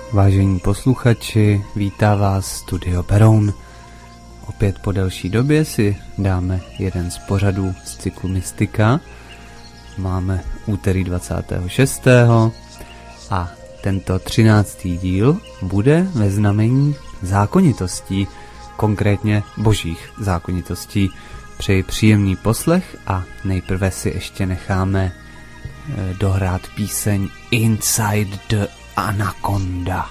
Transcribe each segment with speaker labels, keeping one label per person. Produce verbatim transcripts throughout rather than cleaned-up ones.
Speaker 1: Vážení posluchači, vítá vás Studio Beroun. Opět po delší době si dáme jeden z pořadů z cyklu Mystika. Máme úterý dvacátého šestého a tento třináctý díl bude ve znamení zákonitostí, konkrétně božích zákonitostí. Přeji příjemný poslech a nejprve si ještě necháme dohrát píseň Inside the Anaconda.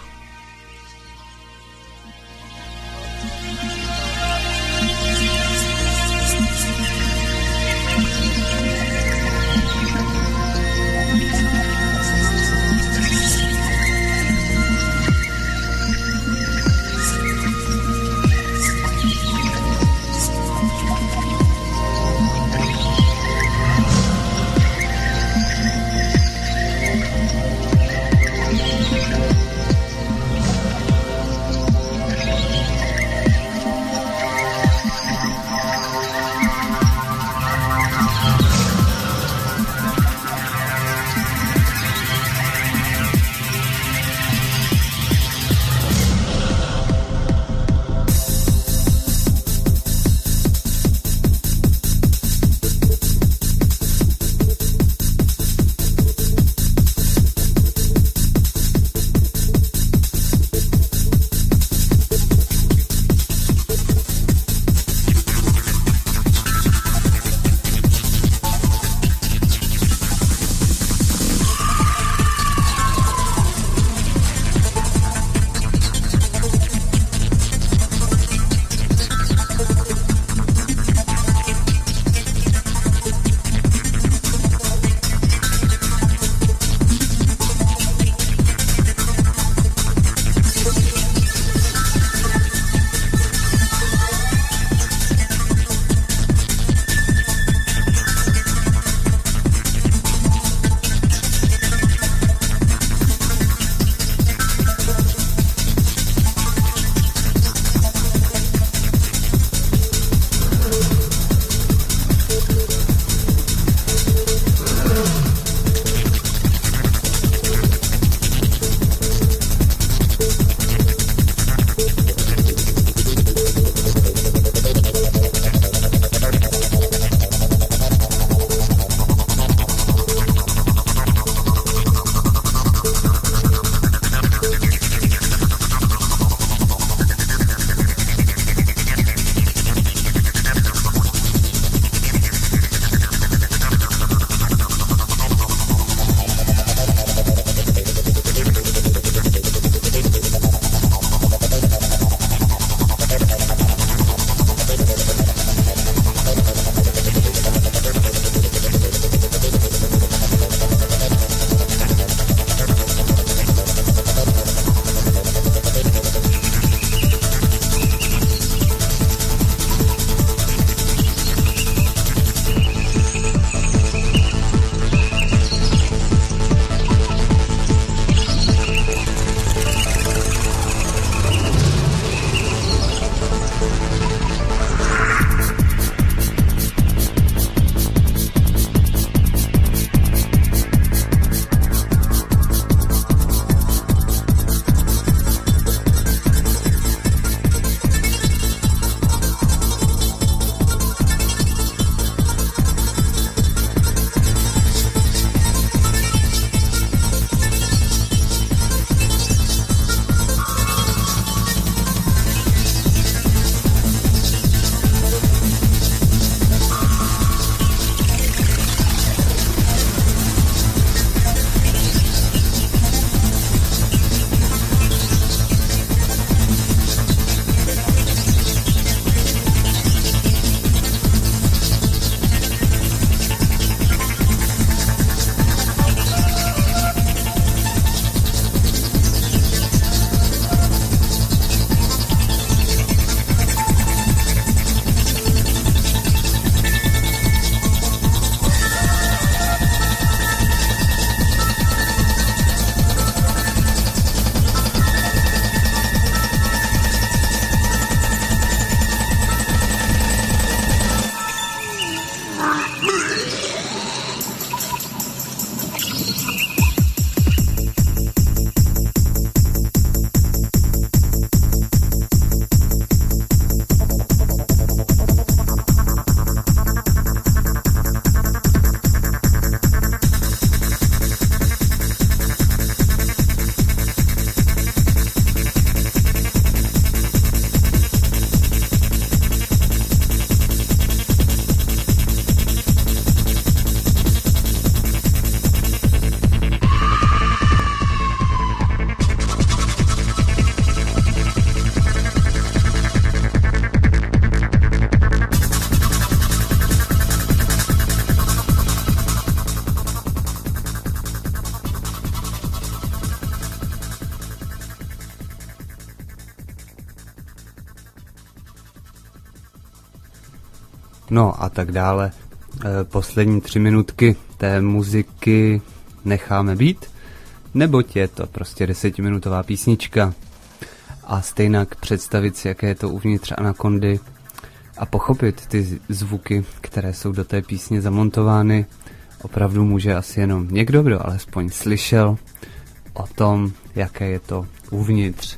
Speaker 1: no a tak dále. Poslední tři minutky té muziky necháme být, neboť je to prostě desetiminutová písnička. A stejnak představit si, jaké je to uvnitř Anakondy a pochopit ty zvuky, které jsou do té písně zamontovány, opravdu může asi jenom někdo, kdo alespoň slyšel o tom, jaké je to uvnitř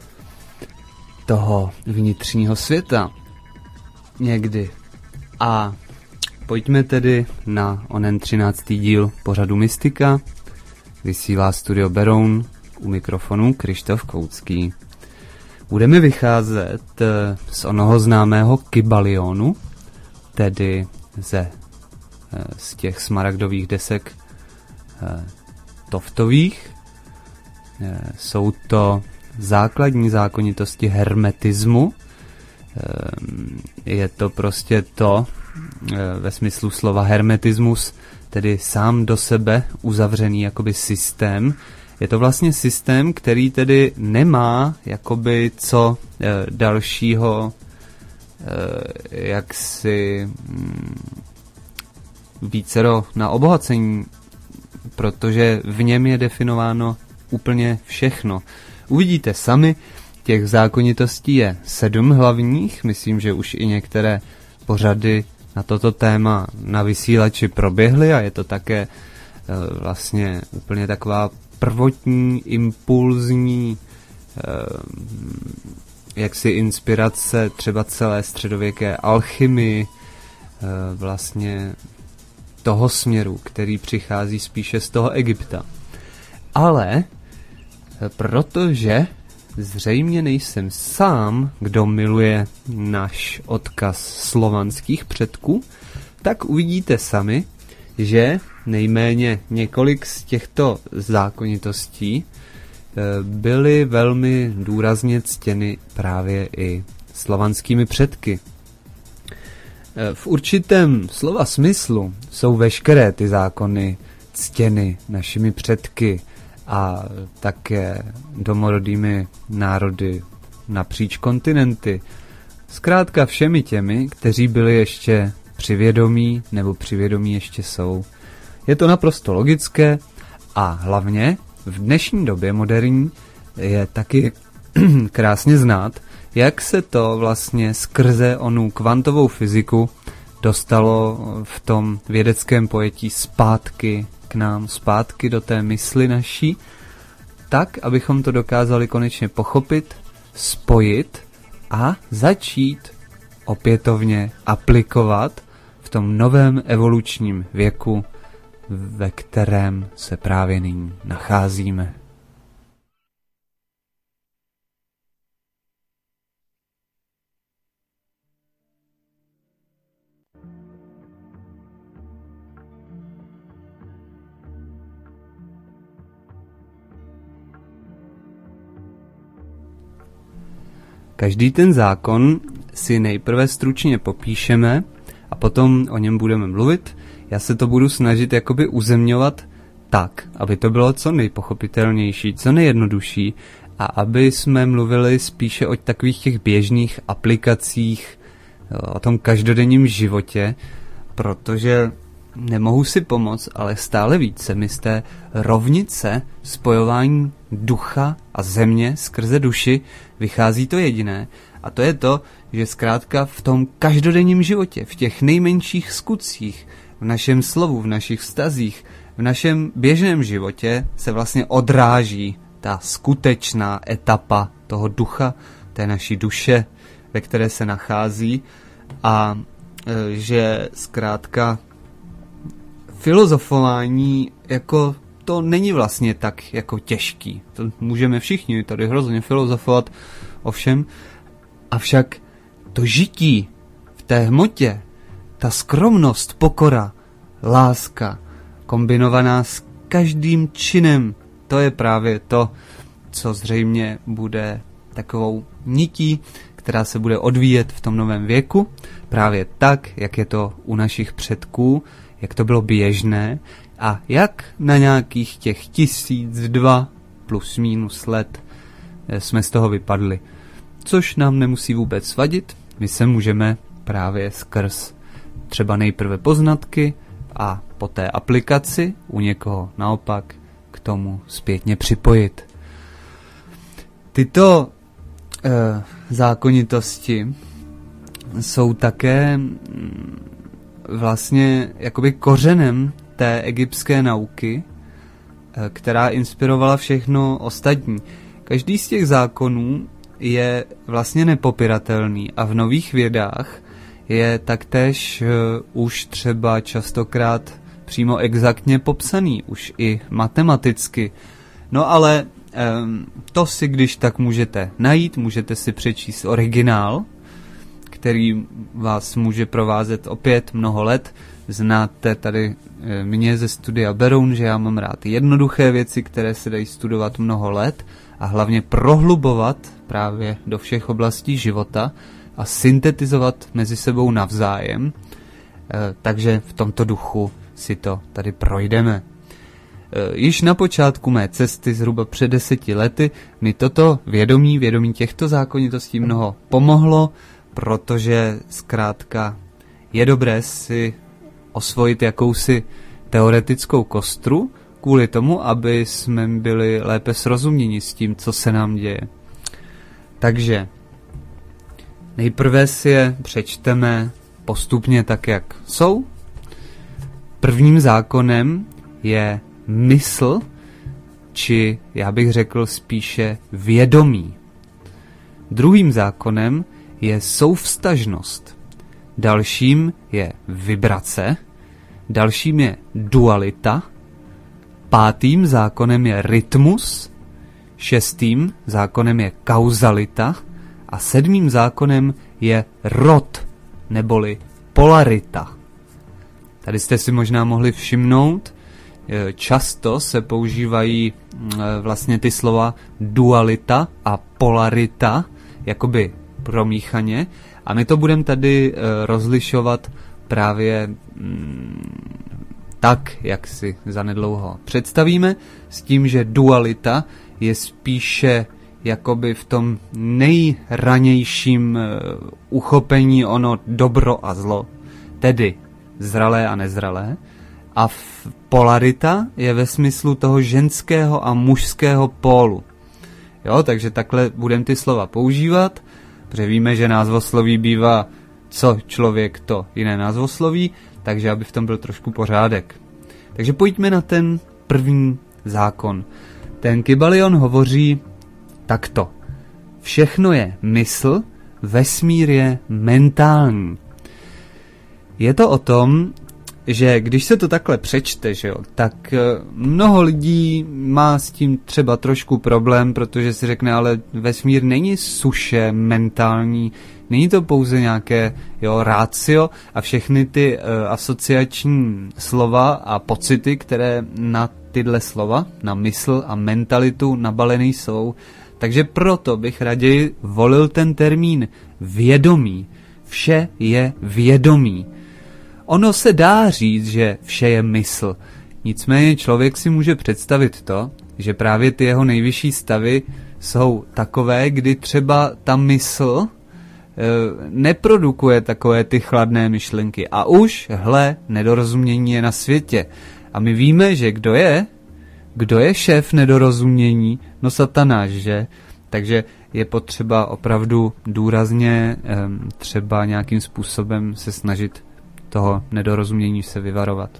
Speaker 1: toho vnitřního světa někdy. A pojďme tedy na onen třináctý díl pořadu Mystika. Vysílá Studio Beroun, u mikrofonu Krištof Koucký. Budeme vycházet z onoho známého Kybalionu, tedy ze, z těch smaragdových desek Toftových. Jsou to základní zákonitosti hermetismu. Je to prostě to, ve smyslu slova hermetismus, tedy sám do sebe uzavřený jakoby systém. Je to vlastně systém, který tedy nemá jakoby co e, dalšího e, jaksi mm, vícero na obohacení, protože v něm je definováno úplně všechno. Uvidíte sami, těch zákonitostí je sedm hlavních, myslím, že už i některé pořady na toto téma na vysílači proběhly a je to také e, vlastně úplně taková prvotní, impulzní e, jaksi inspirace třeba celé středověké alchymii, e, vlastně toho směru, který přichází spíše z toho Egypta. Ale protože zřejmě nejsem sám, kdo miluje náš odkaz slovanských předků, tak uvidíte sami, že nejméně několik z těchto zákonitostí byly velmi důrazně ctěny právě i slovanskými předky. V určitém slova smyslu jsou veškeré ty zákony ctěny našimi předky a také domorodými národy napříč kontinenty. Zkrátka všemi těmi, kteří byli ještě při vědomí nebo při vědomí ještě jsou. Je to naprosto logické a hlavně v dnešní době moderní je taky krásně znát, jak se to vlastně skrze onu kvantovou fyziku dostalo v tom vědeckém pojetí zpátky k nám, zpátky do té mysli naší, tak, abychom to dokázali konečně pochopit, spojit a začít opětovně aplikovat v tom novém evolučním věku, ve kterém se právě nyní nacházíme. Každý ten zákon si nejprve stručně popíšeme a potom o něm budeme mluvit. Já se to budu snažit jakoby uzemňovat tak, aby to bylo co nejpochopitelnější, co nejjednodušší a aby jsme mluvili spíše o takových těch běžných aplikacích, o tom každodenním životě, protože nemohu si pomoct, ale stále více mi z té rovnice spojování ducha a země skrze duši vychází to jediné, a to je to, že zkrátka v tom každodenním životě, v těch nejmenších skutcích, v našem slovu, v našich vztazích, v našem běžném životě se vlastně odráží ta skutečná etapa toho ducha, té naší duše, ve které se nachází, a e, že zkrátka filozofování jako to není vlastně tak jako těžký. To můžeme všichni tady hrozně filozofovat o všem, avšak to žití v té hmotě, ta skromnost, pokora, láska, kombinovaná s každým činem, to je právě to, co zřejmě bude takovou nití, která se bude odvíjet v tom novém věku, právě tak, jak je to u našich předků, jak to bylo běžné a jak na nějakých těch tisíc, dva plus minus let jsme z toho vypadli. Což nám nemusí vůbec vadit, my se můžeme právě skrz třeba nejprve poznatky a poté aplikaci, u někoho naopak k tomu zpětně připojit. Tyto e, zákonitosti jsou také vlastně jakoby kořenem té egyptské nauky, e, která inspirovala všechno ostatní. Každý z těch zákonů je vlastně nepopiratelný a v nových vědách je taktéž uh, už třeba častokrát přímo exaktně popsaný, už i matematicky. No ale um, to si když tak můžete najít, můžete si přečíst originál, který vás může provázet opět mnoho let. Znáte tady e, mě ze studia Beroun, že já mám rád jednoduché věci, které se dají studovat mnoho let a hlavně prohlubovat právě do všech oblastí života a syntetizovat mezi sebou navzájem. E, takže v tomto duchu si to tady projdeme. E, již na počátku mé cesty, zhruba před deseti lety, mi toto vědomí, vědomí těchto zákonitostí mnoho pomohlo, protože zkrátka je dobré si osvojit jakousi teoretickou kostru kvůli tomu, aby jsme byli lépe srozuměni s tím, co se nám děje. Takže nejprve si je přečteme postupně tak, jak jsou. Prvním zákonem je mysl, či já bych řekl spíše vědomí. Druhým zákonem je souvztažnost. Dalším je vibrace. Dalším je dualita. Pátým zákonem je rytmus. Šestým zákonem je kauzalita. A sedmým zákonem je rod, neboli polarita. Tady jste si možná mohli všimnout, často se používají vlastně ty slova dualita a polarita, jakoby promíchaně. A my to budeme tady rozlišovat právě tak, jak si zanedlouho představíme, s tím, že dualita je spíše jakoby v tom nejranějším uchopení ono dobro a zlo, tedy zralé a nezralé. A polarita je ve smyslu toho ženského a mužského pólu. Jo, takže takhle budeme ty slova používat, protože víme, že názvosloví bývá co člověk, to jiné názvosloví, takže aby v tom byl trošku pořádek. Takže pojďme na ten první zákon. Ten Kybalion hovoří takto. Všechno je mysl, vesmír je mentální. Je to o tom, že když se to takhle přečte, že jo, tak mnoho lidí má s tím třeba trošku problém, protože si řekne, ale vesmír není suše mentální, není to pouze nějaké jo, ratio a všechny ty uh, asociační slova a pocity, které na tyhle slova, na mysl a mentalitu nabalené jsou. Takže proto bych raději volil ten termín vědomí. Vše je vědomí. Ono se dá říct, že vše je mysl. Nicméně člověk si může představit to, že právě ty jeho nejvyšší stavy jsou takové, kdy třeba ta mysl e, neprodukuje takové ty chladné myšlenky. A už, hle, nedorozumění je na světě. A my víme, že kdo je? Kdo je šéf nedorozumění? No Satanáš, že? Takže je potřeba opravdu důrazně e, třeba nějakým způsobem se snažit toho nedorozumění se vyvarovat.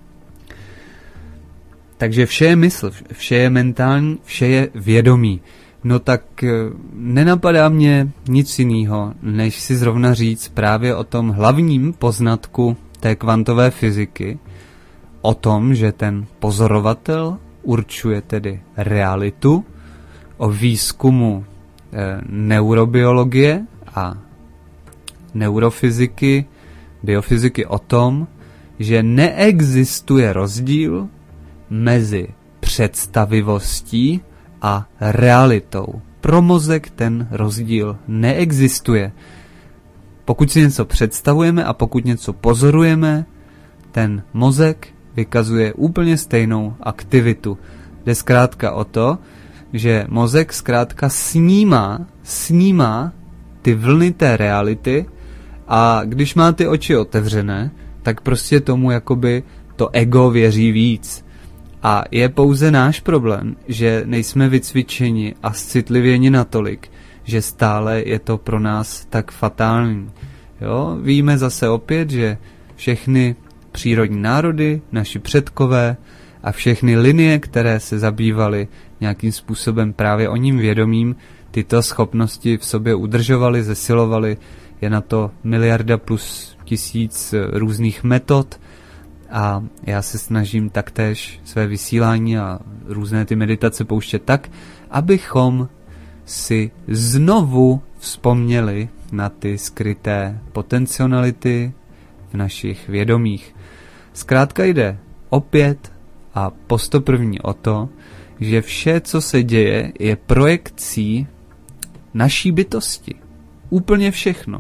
Speaker 1: Takže vše je mysl, vše je mentální, vše je vědomí. No tak nenapadá mě nic jiného, než si zrovna říct právě o tom hlavním poznatku té kvantové fyziky, o tom, že ten pozorovatel určuje tedy realitu, o výzkumu e, neurobiologie a neurofyziky, biofyziky o tom, že neexistuje rozdíl mezi představivostí a realitou. Pro mozek ten rozdíl neexistuje. Pokud si něco představujeme a pokud něco pozorujeme, ten mozek vykazuje úplně stejnou aktivitu. Jde zkrátka o to, že mozek zkrátka snímá, snímá ty vlny té reality A když má ty oči otevřené, tak prostě tomu jakoby to ego věří víc. A je pouze náš problém, že nejsme vycvičeni a citlivěni natolik, že stále je to pro nás tak fatální. Jo? Víme zase opět, že všechny přírodní národy, naši předkové a všechny linie, které se zabývaly nějakým způsobem právě o ním vědomím, tyto schopnosti v sobě udržovaly, zesilovaly. Je na to miliarda plus tisíc různých metod a já se snažím taktéž své vysílání a různé ty meditace pouštět tak, abychom si znovu vzpomněli na ty skryté potenciality v našich vědomích. Zkrátka jde opět a postoprvní o to, že vše, co se děje, je projekcí naší bytosti. Úplně všechno.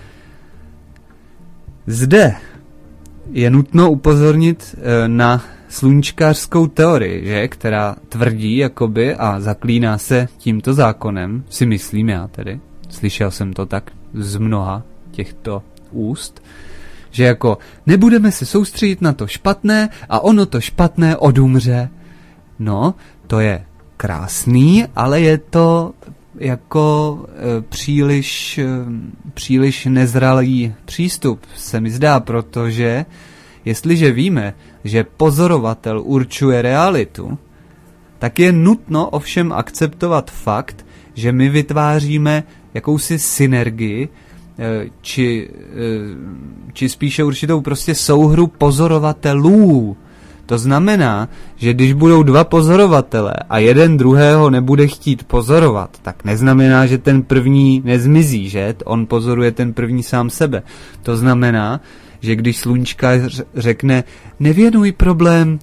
Speaker 1: Zde je nutno upozornit na sluníčkářskou teorii, že, která tvrdí jakoby a zaklíná se tímto zákonem, si myslím já tedy, slyšel jsem to tak z mnoha těchto úst, že jako nebudeme se soustředit na to špatné a ono to špatné odumře. No, to je krásný, ale je to jako e, příliš, e, příliš nezralý přístup, se mi zdá, protože jestliže víme, že pozorovatel určuje realitu, tak je nutno ovšem akceptovat fakt, že my vytváříme jakousi synergii, e, či, e, či spíše určitou prostě souhru pozorovatelů. To znamená, že když budou dva pozorovatele a jeden druhého nebude chtít pozorovat, tak neznamená, že ten první nezmizí, že? On pozoruje ten první sám sebe. To znamená, že když sluníčkář řekne, nevěnuj problém,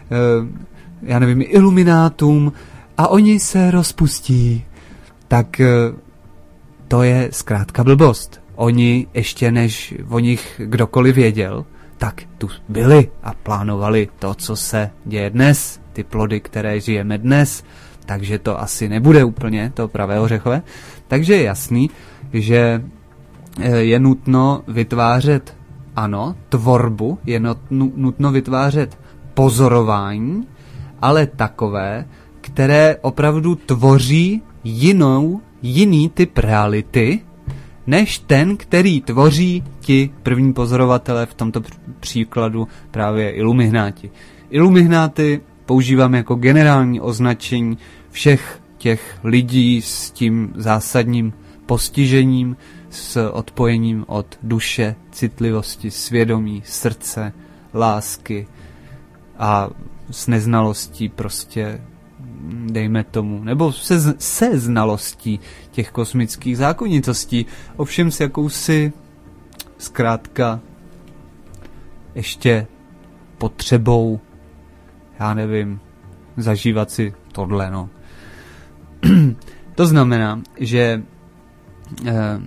Speaker 1: já nevím, iluminátům a oni se rozpustí, tak to je zkrátka blbost. Oni ještě než o nich kdokoliv věděl, tak tu byli a plánovali to, co se děje dnes, ty plody, které žijeme dnes, takže to asi nebude úplně to pravé ořechové. Takže je jasný, že je nutno vytvářet, ano, tvorbu, je nutno vytvářet pozorování, ale takové, které opravdu tvoří jinou, jiný typ reality, než ten, který tvoří ti první pozorovatelé, v tomto příkladu právě ilumináti. Ilumináty používám jako generální označení všech těch lidí s tím zásadním postižením, s odpojením od duše, citlivosti, svědomí, srdce, lásky a s neznalostí prostě, dejme tomu, nebo se, se znalostí těch kosmických zákonitostí, ovšem s jakousi zkrátka ještě potřebou, já nevím, zažívat si tohle, no. To znamená, že eh,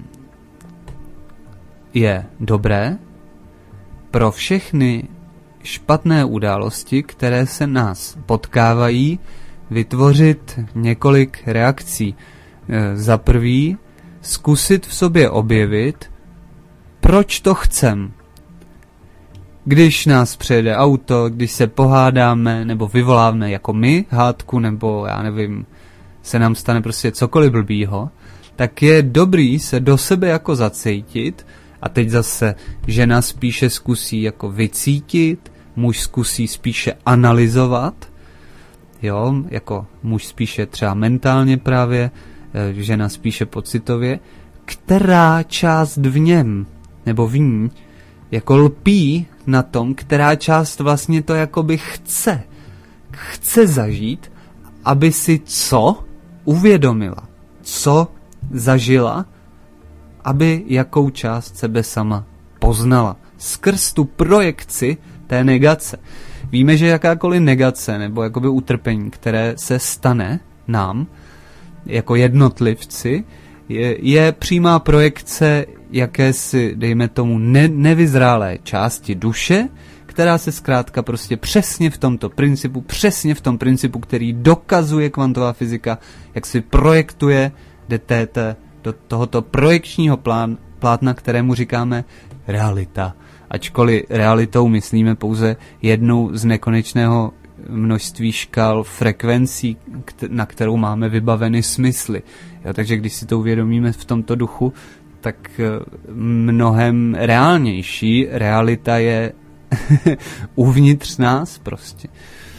Speaker 1: je dobré pro všechny špatné události, které se nás potkávají, vytvořit několik reakcí. E, za prvý, zkusit v sobě objevit, proč to chcem. Když nás přejede auto, když se pohádáme, nebo vyvoláme jako my hádku, nebo já nevím, se nám stane prostě cokoliv blbýho, tak je dobrý se do sebe jako zacítit a teď zase žena spíše zkusí jako vycítit, muž zkusí spíše analyzovat, jo, jako muž spíše třeba mentálně právě, žena spíše pocitově, která část v něm, nebo v ní, jako lpí na tom, která část vlastně to jakoby chce, chce zažít, aby si co uvědomila, co zažila, aby jakou část sebe sama poznala. Skrz tu projekci té negace. Víme, že jakákoliv negace nebo jakoby utrpení, které se stane nám jako jednotlivci, je, je přímá projekce jakési, dejme tomu, ne, nevyzrálé části duše, která se zkrátka prostě přesně v tomto principu, přesně v tom principu, který dokazuje kvantová fyzika, jak si projektuje D T T do tohoto projekčního plán, plátna, kterému říkáme realita. Ačkoliv realitou myslíme pouze jednu z nekonečného množství škál frekvencí, na kterou máme vybaveny smysly. Jo, takže když si to uvědomíme v tomto duchu, tak mnohem reálnější realita je uvnitř nás prostě.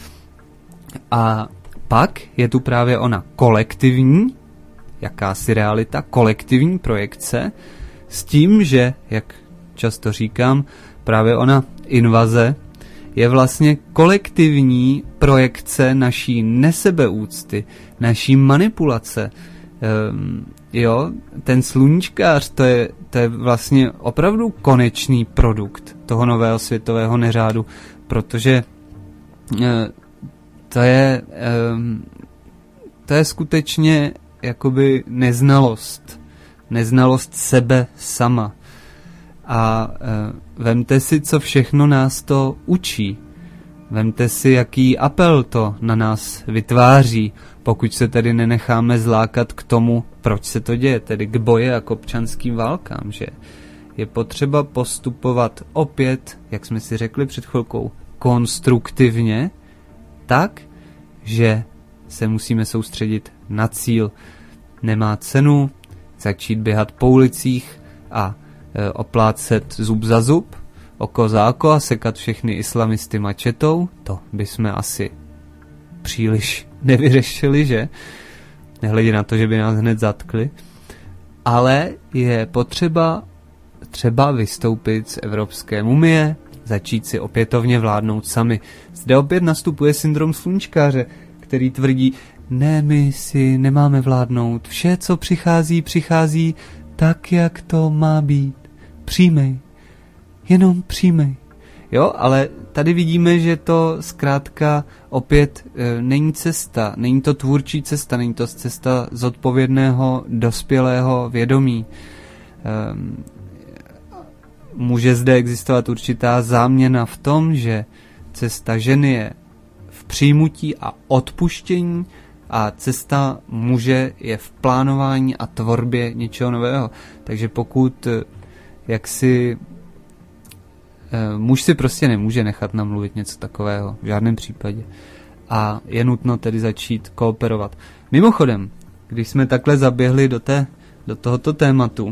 Speaker 1: A pak je tu právě ona kolektivní, jakási realita, kolektivní projekce, s tím, že, jak často říkám, právě ona invaze je vlastně kolektivní projekce naší nesebeúcty, naší manipulace. Ehm, jo, ten sluníčkář, to je, to je vlastně opravdu konečný produkt toho nového světového neřádu, protože e, to je e, to je skutečně jakoby neznalost. Neznalost sebe sama. A e, vemte si, co všechno nás to učí. Vemte si, jaký apel to na nás vytváří, pokud se tedy nenecháme zlákat k tomu, proč se to děje, tedy k boji a k občanským válkám, že je potřeba postupovat opět, jak jsme si řekli před chvilkou, konstruktivně, tak, že se musíme soustředit na cíl. Nemá cenu začít běhat po ulicích a e, oplácet zub za zub, oko za oko a sekat všechny islamisty mačetou. To bychom asi příliš nevyřešili, že? Nehledě na to, že by nás hned zatkli. Ale je potřeba třeba vystoupit z Evropské mumie, začít si opětovně vládnout sami. Zde opět nastupuje syndrom sluníčkáře, který tvrdí, ne, my si nemáme vládnout, vše, co přichází, přichází tak, jak to má být. Přijmej, jenom přijmej. Jo, ale tady vidíme, že to zkrátka opět e, není cesta, není to tvůrčí cesta, není to cesta zodpovědného, dospělého vědomí. E, může zde existovat určitá záměna v tom, že cesta ženy je v přijmutí a odpuštění a cesta muže je v plánování a tvorbě něčeho nového. Takže pokud jaksi muž si prostě nemůže nechat namluvit něco takového, v žádném případě. A je nutno tedy začít kooperovat. Mimochodem, když jsme takhle zaběhli do, té, do tohoto tématu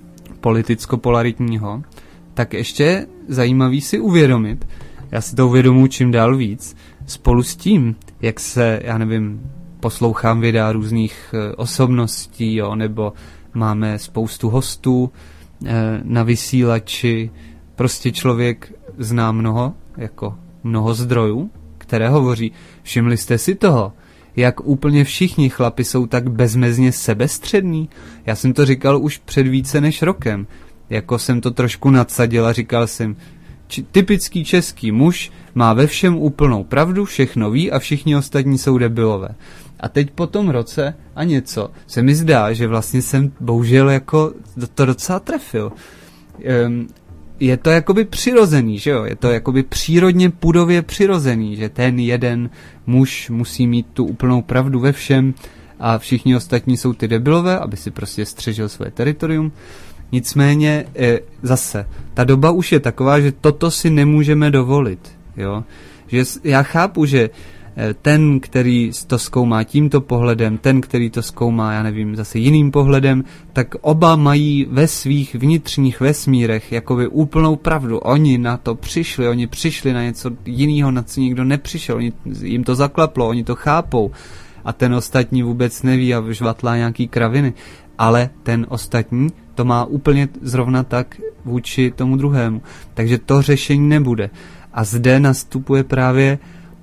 Speaker 1: politicko-polaritního, tak ještě zajímavý si uvědomit, já si to uvědomuji čím dál víc, spolu s tím, jak se, já nevím, poslouchám videa různých e, osobností, jo, nebo máme spoustu hostů e, na vysílači, prostě člověk zná mnoho, jako mnoho zdrojů, které hovoří, všimli jste si toho, jak úplně všichni chlapi jsou tak bezmezně sebestřední. Já jsem to říkal už před více než rokem, jako jsem to trošku nadsadil a říkal jsem, či, typický český muž má ve všem úplnou pravdu, všechno ví a všichni ostatní jsou debilové. A teď po tom roce a něco se mi zdá, že vlastně jsem bohužel jako to docela trefil. Um, je to jakoby přirozený, že jo? Je to jakoby přírodně pudově přirozený, že ten jeden muž musí mít tu úplnou pravdu ve všem a všichni ostatní jsou ty debilové, aby si prostě střežil své teritorium. Nicméně e, zase, ta doba už je taková, že toto si nemůžeme dovolit, jo? Že já chápu, že ten, který to zkoumá tímto pohledem, ten, který to zkoumá, já nevím, zase jiným pohledem, tak oba mají ve svých vnitřních vesmírech jakoby úplnou pravdu. Oni na to přišli, oni přišli na něco jiného, na co nikdo nepřišel, oni, jim to zaklaplo, oni to chápou a ten ostatní vůbec neví a žvatlá nějaký kraviny. Ale ten ostatní to má úplně zrovna tak vůči tomu druhému. Takže to řešení nebude. A zde nastupuje právě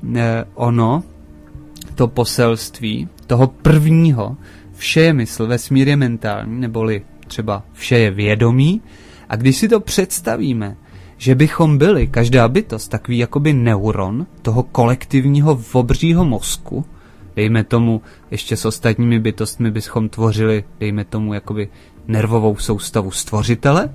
Speaker 1: ono, to poselství toho prvního, vše je mysl, vesmír je mentální, neboli třeba vše je vědomí. A když si to představíme, že bychom byli, každá bytost, takový jakoby neuron toho kolektivního obřího mozku, dejme tomu, ještě s ostatními bytostmi bychom tvořili, dejme tomu, jakoby nervovou soustavu stvořitele,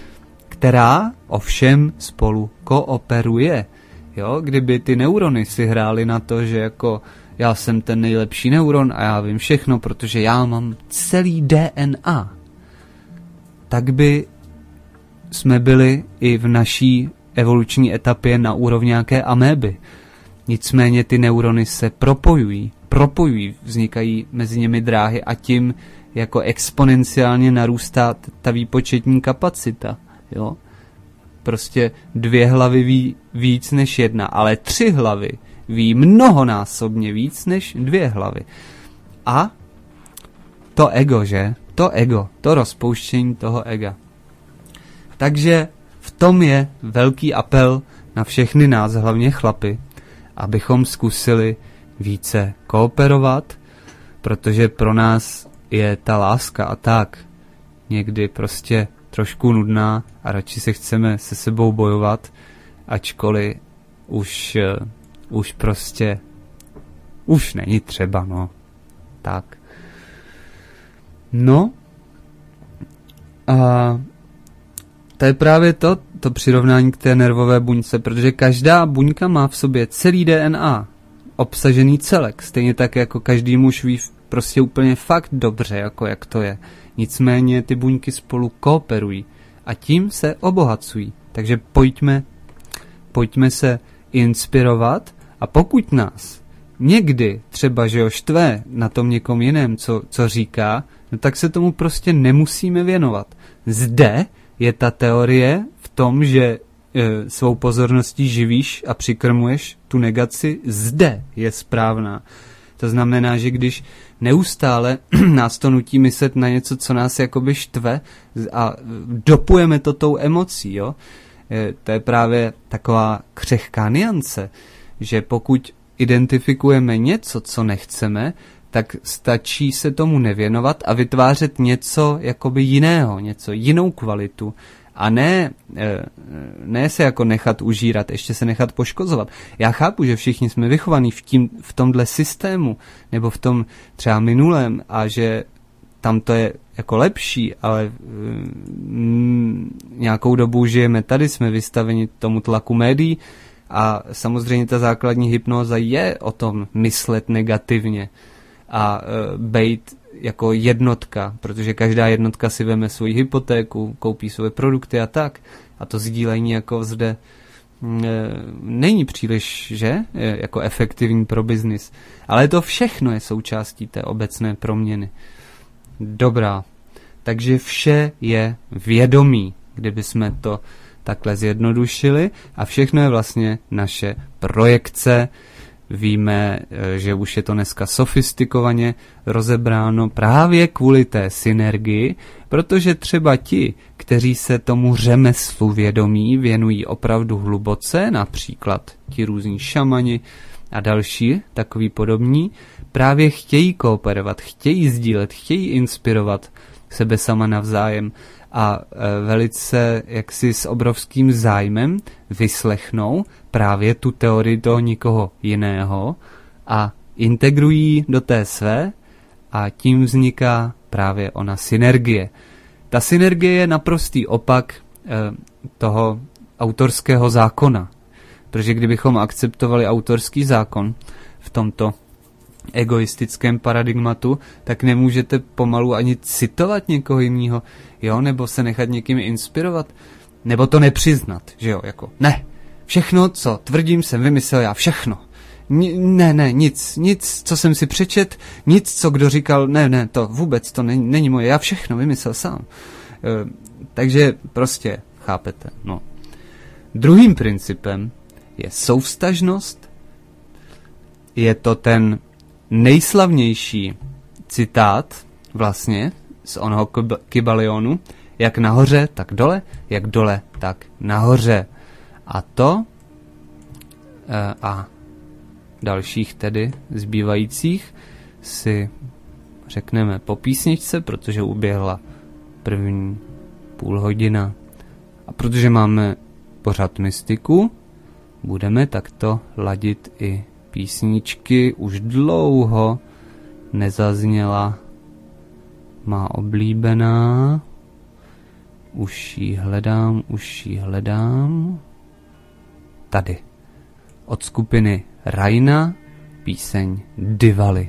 Speaker 1: která ovšem spolu kooperuje. Jo, kdyby ty neurony si hrály na to, že jako já jsem ten nejlepší neuron a já vím všechno, protože já mám celý D N A. tak by jsme byli i v naší evoluční etapě na úrovni nějaké améby. Nicméně ty neurony se propojují, propojují, vznikají mezi nimi dráhy a tím jako exponenciálně narůstá ta výpočetní kapacita. Jo? Prostě dvě hlavy ví víc než jedna, ale tři hlavy ví mnohonásobně víc než dvě hlavy. A to ego, že? To ego, to rozpouštění toho ega. Takže v tom je velký apel na všechny nás, hlavně chlapy, abychom zkusili více kooperovat, protože pro nás je ta láska a tak někdy prostě trošku nudná a radši se chceme se sebou bojovat, ačkoliv už, uh, už prostě už není třeba, no. Tak. No. A to je právě to, to přirovnání k té nervové buňce, protože každá buňka má v sobě celý D N A, obsažený celek, stejně tak jako každý muž ví prostě úplně fakt dobře, jako jak to je. Nicméně ty buňky spolu kooperují a tím se obohacují. Takže pojďme, pojďme se inspirovat a pokud nás někdy třeba, že ho štve na tom někom jiném, co, co říká, no tak se tomu prostě nemusíme věnovat. Zde je ta teorie v tom, že e, svou pozorností živíš a přikrmuješ tu negaci, zde je správná. To znamená, že když neustále nás to nutí myslet na něco, co nás jakoby štve a dopujeme to tou emocí, jo? E, to je právě taková křehká niance, že pokud identifikujeme něco, co nechceme, tak stačí se tomu nevěnovat a vytvářet něco jakoby jiného, něco jinou kvalitu a ne, ne se jako nechat užírat, ještě se nechat poškozovat. Já chápu, že všichni jsme vychovaní v, tím, v tomhle systému nebo v tom třeba minulém a že tam to je jako lepší, ale mm, nějakou dobu žijeme tady, jsme vystaveni tomu tlaku médií a samozřejmě ta základní hypnóza je o tom myslet negativně a e, bejt jako jednotka, protože každá jednotka si veme svoji hypotéku, koupí své produkty a tak. A to sdílení jako zde e, není příliš, že? E, jako efektivní pro biznis. Ale to všechno je součástí té obecné proměny. Dobrá. Takže vše je vědomí, kdyby jsme to takhle zjednodušili a všechno je vlastně naše projekce. Víme, že už je to dneska sofistikovaně rozebráno právě kvůli té synergii, protože třeba ti, kteří se tomu řemeslu vědomí věnují opravdu hluboce, například ti různí šamani a další takový podobní, právě chtějí kooperovat, chtějí sdílet, chtějí inspirovat sebe sama navzájem a e, velice jaksi s obrovským zájmem vyslechnou právě tu teorii toho nikoho jiného a integrují do té své a tím vzniká právě ona synergie. Ta synergie je naprostý opak e, toho autorského zákona, protože kdybychom akceptovali autorský zákon v tomto egoistickém paradigmatu, tak nemůžete pomalu ani citovat někoho jiného, jo, nebo se nechat někým inspirovat, nebo to nepřiznat, že jo, jako ne, všechno, co tvrdím, jsem vymyslel já, všechno. N- ne, ne, nic, nic, co jsem si přečet, nic, co kdo říkal, ne, ne, to vůbec, to není, není moje, já všechno vymyslel sám. E, takže prostě, chápete, no. Druhým principem je souvztažnost, je to ten nejslavnější citát vlastně z onoho Kybalionu, jak nahoře, tak dole, jak dole, tak nahoře. A to e, a dalších tedy zbývajících si řekneme po písničce, protože uběhla první půl hodina. A protože máme pořád mystiku, budeme takto ladit i písničky. Už dlouho nezazněla má oblíbená. Už ji hledám, už ji hledám. Tady. Od skupiny Raina píseň Diwali.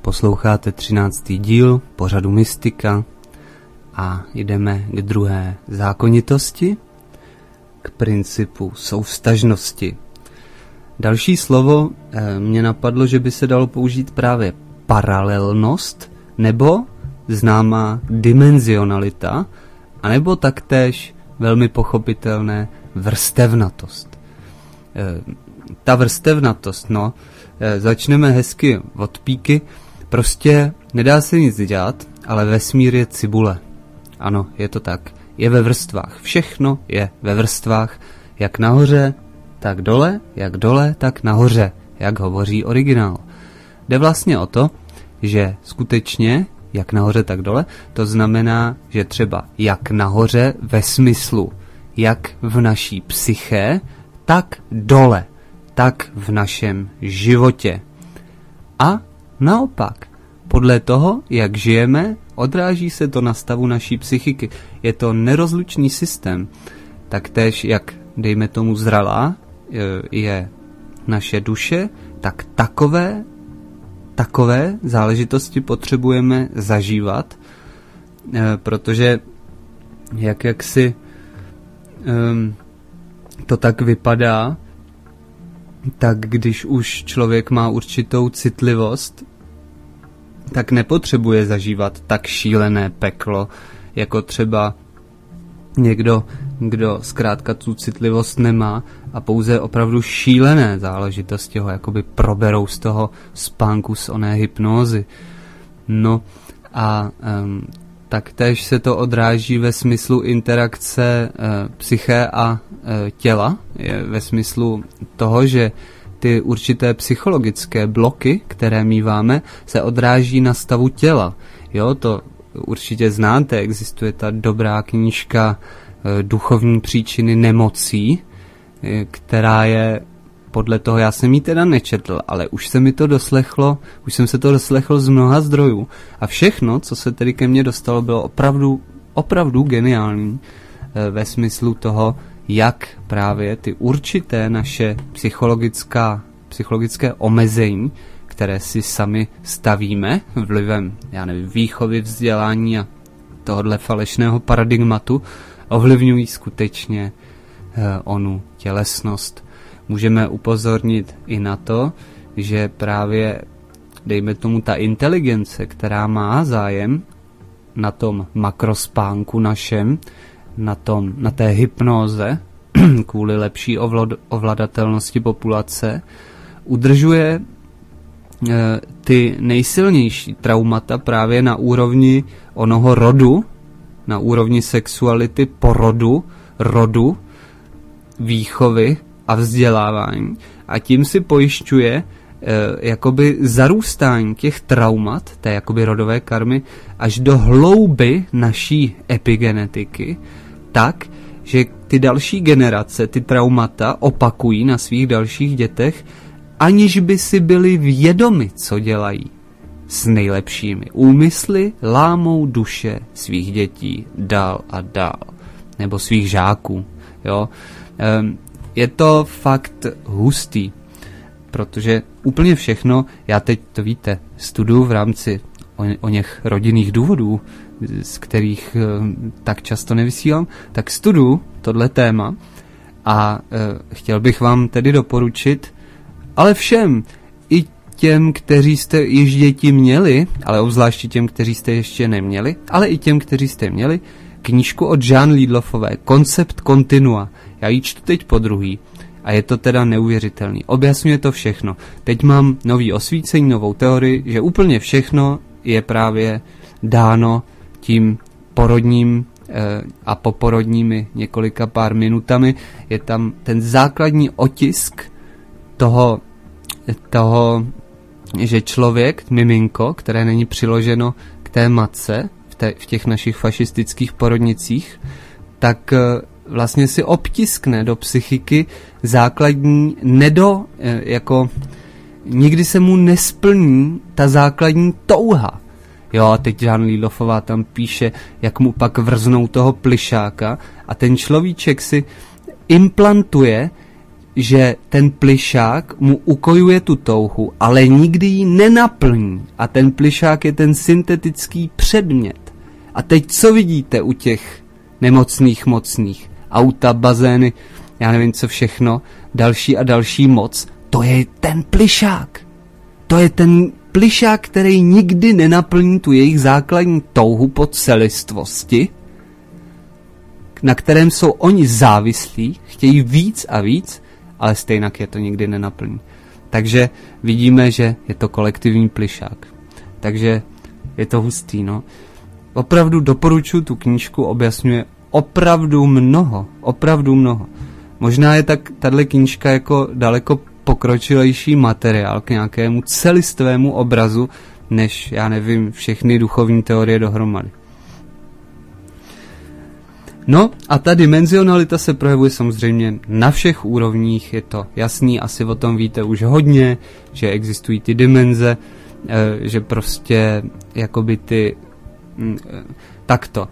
Speaker 1: Posloucháte třináctý díl pořadu Mystika a jdeme k druhé zákonitosti, k principu souvztažnosti. Další slovo e, mě napadlo, že by se dalo použít právě paralelnost nebo známá dimenzionalita, anebo taktéž velmi pochopitelné vrstevnatost. E, ta vrstevnatost, no, e, začneme hezky od píky, prostě nedá se nic dělat, ale vesmír je cibule. Ano, je to tak. Je ve vrstvách. Všechno je ve vrstvách. Jak nahoře, tak dole, jak dole, tak nahoře, jak hovoří originál. Jde vlastně o to, že skutečně, jak nahoře, tak dole, to znamená, že třeba jak nahoře ve smyslu, jak v naší psyché, tak dole, tak v našem životě. A naopak, podle toho, jak žijeme, odráží se to na stavu naší psychiky. Je to nerozlučný systém. Taktéž, jak dejme tomu zralá je naše duše, tak takové, takové záležitosti potřebujeme zažívat, protože jak jaksi um, to tak vypadá, tak když už člověk má určitou citlivost, tak nepotřebuje zažívat tak šílené peklo, jako třeba někdo, kdo zkrátka tu citlivost nemá a pouze opravdu šílené záležitosti ho jakoby proberou z toho spánku, z oné hypnózy. No a um, taktéž se to odráží ve smyslu interakce uh, psyché a uh, těla, je ve smyslu toho, že ty určité psychologické bloky, které míváme, se odráží na stavu těla. Jo, to určitě znáte, existuje ta dobrá knížka e, Duchovní příčiny nemocí, e, která je podle toho, já jsem ji teda nečetl, ale už se mi to doslechlo, už jsem se to doslechl z mnoha zdrojů. A všechno, co se tedy ke mně dostalo, bylo opravdu, opravdu geniální e, ve smyslu toho, jak právě ty určité naše psychologická, psychologické omezení, které si sami stavíme vlivem, já nevím, výchovy, vzdělání a tohodle falešného paradigmatu, ovlivňují skutečně eh, onu tělesnost. Můžeme upozornit i na to, že právě, dejme tomu, ta inteligence, která má zájem na tom makrospánku našem, na, tom, na té hypnóze, kvůli lepší ovlad, ovladatelnosti populace, udržuje e, ty nejsilnější traumata právě na úrovni onoho rodu, na úrovni sexuality, porodu, rodu, výchovy a vzdělávání. A tím si pojišťuje e, jakoby zarůstání těch traumat, té jakoby rodové karmy, až do hlouby naší epigenetiky, tak, že ty další generace, ty traumata opakují na svých dalších dětech, aniž by si byli vědomi, co dělají. S nejlepšími úmysly lámou duše svých dětí dál a dál. Nebo svých žáků. Jo? Ehm, je to fakt hustý, protože úplně všechno, já teď to víte, studuju v rámci o, o něch rodinných důvodů, z kterých e, tak často nevysílám, tak studuju tohle téma a e, chtěl bych vám tedy doporučit, ale všem, i těm, kteří jste již děti měli, ale obzvláště těm, kteří jste ještě neměli, ale i těm, kteří jste měli, knížku od Jeanne Lidloffové, Koncept kontinua. Já ji čtu teď po druhý a je to teda neuvěřitelný. Objasňuje to všechno. Teď mám nový osvícení, novou teorii, že úplně všechno je právě dáno tím porodním e, a poporodními několika pár minutami. Je tam ten základní otisk toho, toho, že člověk, miminko, které není přiloženo k té matce v, té, v těch našich fašistických porodnicích, tak e, vlastně si obtiskne do psychiky základní nedo, e, jako nikdy se mu nesplní ta základní touha. Jo, a teď Jeanne Lidloffová tam píše, jak mu pak vrznou toho plišáka a ten človíček si implantuje že ten plyšák mu ukojuje tu touhu, ale nikdy ji nenaplní. A ten plyšák je ten syntetický předmět. A teď co vidíte u těch nemocných mocných? Auta, bazény, já nevím co všechno, další a další moc. To je ten plyšák. To je ten plyšák, který nikdy nenaplní tu jejich základní touhu po celistvosti, na kterém jsou oni závislí, chtějí víc a víc, ale stejně je to nikdy nenaplní. Takže vidíme, že je to kolektivní plyšák. Takže je to hustý, no. Opravdu doporučuji tu knížku, objasňuje opravdu mnoho, opravdu mnoho. Možná je tak tahle knížka jako daleko pokročilejší materiál k nějakému celistvému obrazu, než, já nevím, všechny duchovní teorie dohromady. No a ta dimenzionalita se projevuje samozřejmě na všech úrovních, je to jasný, asi o tom víte už hodně, že existují ty dimenze, že prostě jakoby ty takto.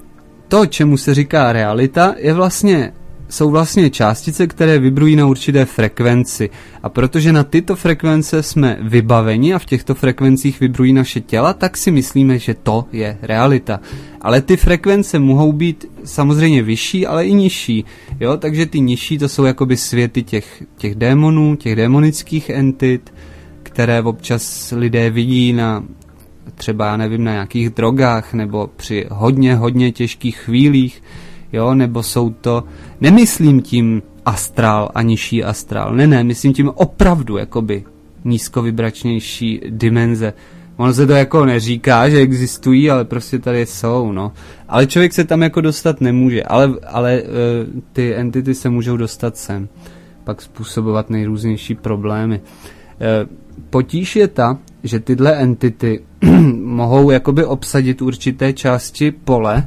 Speaker 1: To, čemu se říká realita, je vlastně, jsou vlastně částice, které vibrují na určité frekvenci. A protože na tyto frekvence jsme vybaveni a v těchto frekvencích vibrují naše těla, tak si myslíme, že to je realita. Ale ty frekvence mohou být samozřejmě vyšší, ale i nižší. Jo? Takže ty nižší to jsou jakoby světy těch, těch démonů, těch démonických entit, které občas lidé vidí na třeba, já nevím, na nějakých drogách nebo při hodně, hodně těžkých chvílích, jo, nebo jsou to, nemyslím tím astrál a nižší astrál, ne, ne, myslím tím opravdu, jakoby nízkovibračnější dimenze. Ono se to jako neříká, že existují, ale prostě tady jsou, no. Ale člověk se tam jako dostat nemůže, ale, ale e, ty entity se můžou dostat sem, pak způsobovat nejrůznější problémy. E, potíž je ta, že tyhle entity mohou jakoby obsadit určité části pole,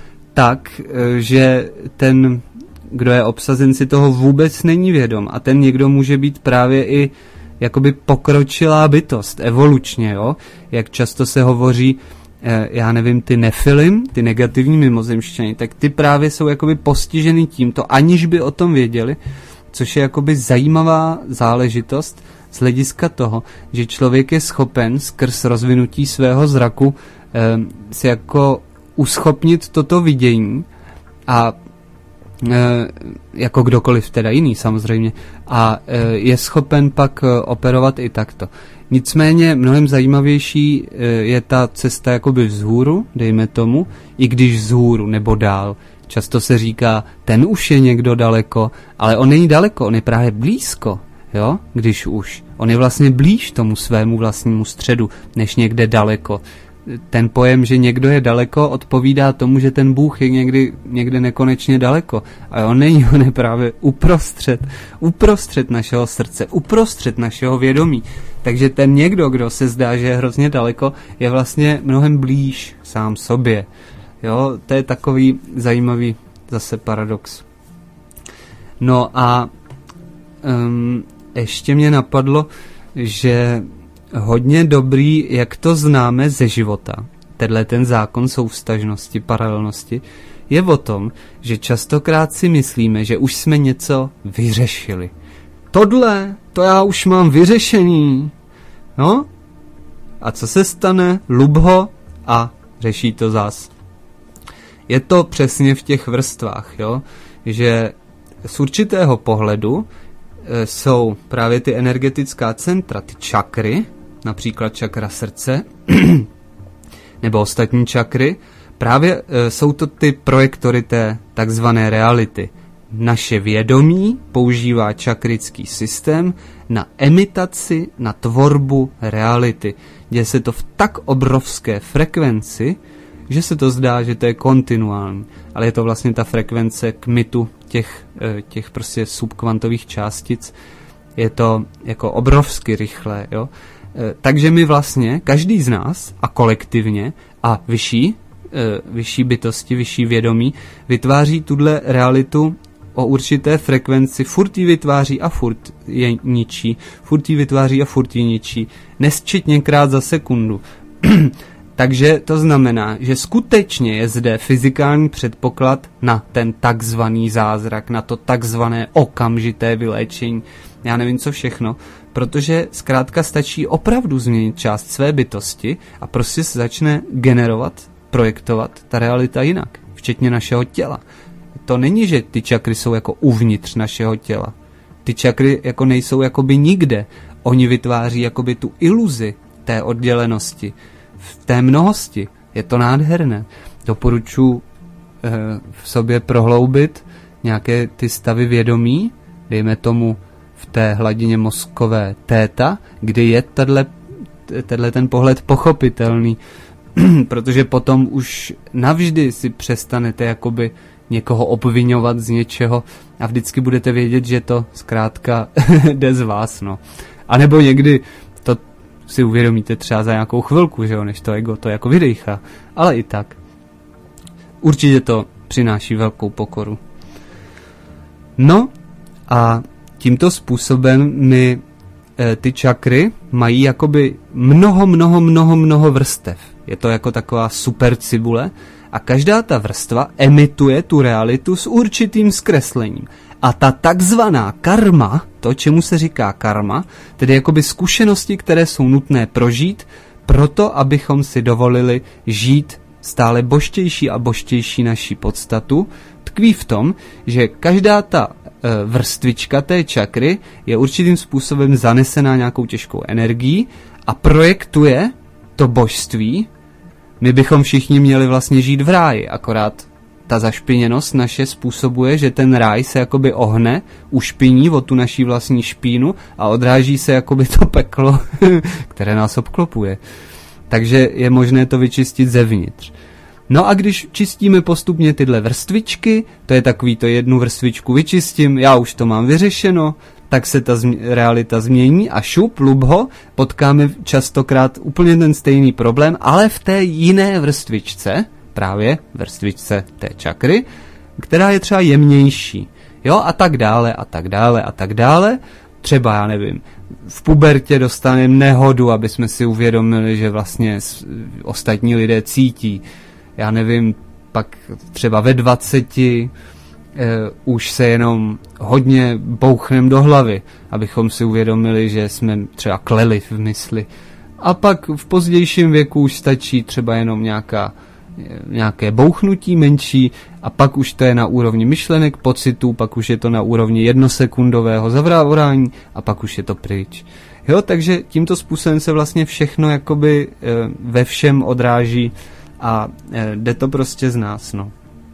Speaker 1: tak, že ten, kdo je obsazen, si toho vůbec není vědom. A ten někdo může být právě i jakoby pokročilá bytost, evolučně, jo? Jak často se hovoří, já nevím, ty nefilim, ty negativní mimozemšťany, tak ty právě jsou jakoby postiženy tímto, aniž by o tom věděli, což je jakoby zajímavá záležitost z hlediska toho, že člověk je schopen skrz rozvinutí svého zraku eh, si jako uschopnit toto vidění a e, jako kdokoliv teda jiný samozřejmě a e, je schopen pak e, operovat i takto. Nicméně mnohem zajímavější e, je ta cesta jakoby vzhůru, dejme tomu, i když vzhůru nebo dál. Často se říká, ten už je někdo daleko, ale on není daleko, on je právě blízko, jo, když už. On je vlastně blíž tomu svému vlastnímu středu, než někde daleko. Ten pojem, že někdo je daleko, odpovídá tomu, že ten Bůh je někdy, někde nekonečně daleko. A on není, on je právě uprostřed, uprostřed našeho srdce, uprostřed našeho vědomí. Takže ten někdo, kdo se zdá, že je hrozně daleko, je vlastně mnohem blíž sám sobě. Jo, to je takový zajímavý zase paradox. No a um, ještě mě napadlo, že hodně dobrý, jak to známe ze života, tenhle ten zákon souvztažnosti, paralelnosti, je o tom, že častokrát si myslíme, že už jsme něco vyřešili. Tohle, to já už mám vyřešení. No? A co se stane? Lub ho a řeší to zas. Je to přesně v těch vrstvách, jo? Že z určitého pohledu e, jsou právě ty energetická centra, ty čakry, například čakra srdce, nebo ostatní čakry, právě e, jsou to ty projektory té takzvané reality. Naše vědomí používá čakrický systém na emitaci, na tvorbu reality. Děje se to v tak obrovské frekvenci, že se to zdá, že to je kontinuální, ale je to vlastně ta frekvence kmitu těch, těch prostě subkvantových částic. Je to jako obrovsky rychlé, jo. Takže my vlastně, každý z nás a kolektivně a vyšší, vyšší bytosti, vyšší vědomí, vytváří tuhle realitu o určité frekvenci, furt ji vytváří a furt je ničí, furt ji vytváří a furt ji ničí, nesčetněkrát za sekundu. Takže to znamená, že skutečně je zde fyzikální předpoklad na ten takzvaný zázrak, na to takzvané okamžité vyléčení. Já nevím co všechno, protože zkrátka stačí opravdu změnit část své bytosti a prostě se začne generovat, projektovat ta realita jinak, včetně našeho těla. To není, že ty čakry jsou jako uvnitř našeho těla. Ty čakry jako nejsou jakoby nikde. Oni vytváří jakoby tu iluzi té oddělenosti, v té mnohosti. Je to nádherné. Doporučuji eh, v sobě prohloubit nějaké ty stavy vědomí, dejme tomu v té hladině mozkové téta, kdy je tenhle ten pohled pochopitelný, protože potom už navždy si přestanete jakoby někoho obvinovat z něčeho a vždycky budete vědět, že to zkrátka jde z vás, no. A nebo někdy to si uvědomíte třeba za nějakou chvilku, že jo, než to ego to jako vydejchá. Ale i tak. Určitě to přináší velkou pokoru. No a tímto způsobem my e, ty čakry mají jakoby mnoho, mnoho, mnoho, mnoho vrstev. Je to jako taková super cibule a každá ta vrstva emituje tu realitu s určitým zkreslením. A ta takzvaná karma, to, čemu se říká karma, tedy jakoby zkušenosti, které jsou nutné prožít, proto, abychom si dovolili žít stále božtější a božtější naší podstatu, tkví v tom, že každá ta e, vrstvička té čakry je určitým způsobem zanesená nějakou těžkou energií a projektuje to božství. My bychom všichni měli vlastně žít v ráji, akorát ta zašpiněnost naše způsobuje, že ten ráj se jakoby ohne, ušpiní o tu naší vlastní špínu a odráží se jakoby to peklo, které nás obklopuje. Takže je možné to vyčistit zevnitř. No a když čistíme postupně tyhle vrstvičky, to je takový to jednu vrstvičku vyčistím, já už to mám vyřešeno, tak se ta zmi- realita změní a šup, lubho, potkáme častokrát úplně ten stejný problém, ale v té jiné vrstvičce, právě vrstvičce té čakry, která je třeba jemnější. Jo, a tak dále, a tak dále, a tak dále. Třeba, já nevím, v pubertě dostaneme nehodu, aby jsme si uvědomili, že vlastně ostatní lidé cítí. Já nevím, pak třeba ve dvaceti eh, už se jenom hodně bouchnem do hlavy, abychom si uvědomili, že jsme třeba kleli v mysli. A pak v pozdějším věku už stačí třeba jenom nějaká nějaké bouchnutí menší a pak už to je na úrovni myšlenek, pocitů, pak už je to na úrovni jednosekundového zavrávání a pak už je to pryč. Jo, takže tímto způsobem se vlastně všechno jakoby e, ve všem odráží a e, jde to prostě z nás, no.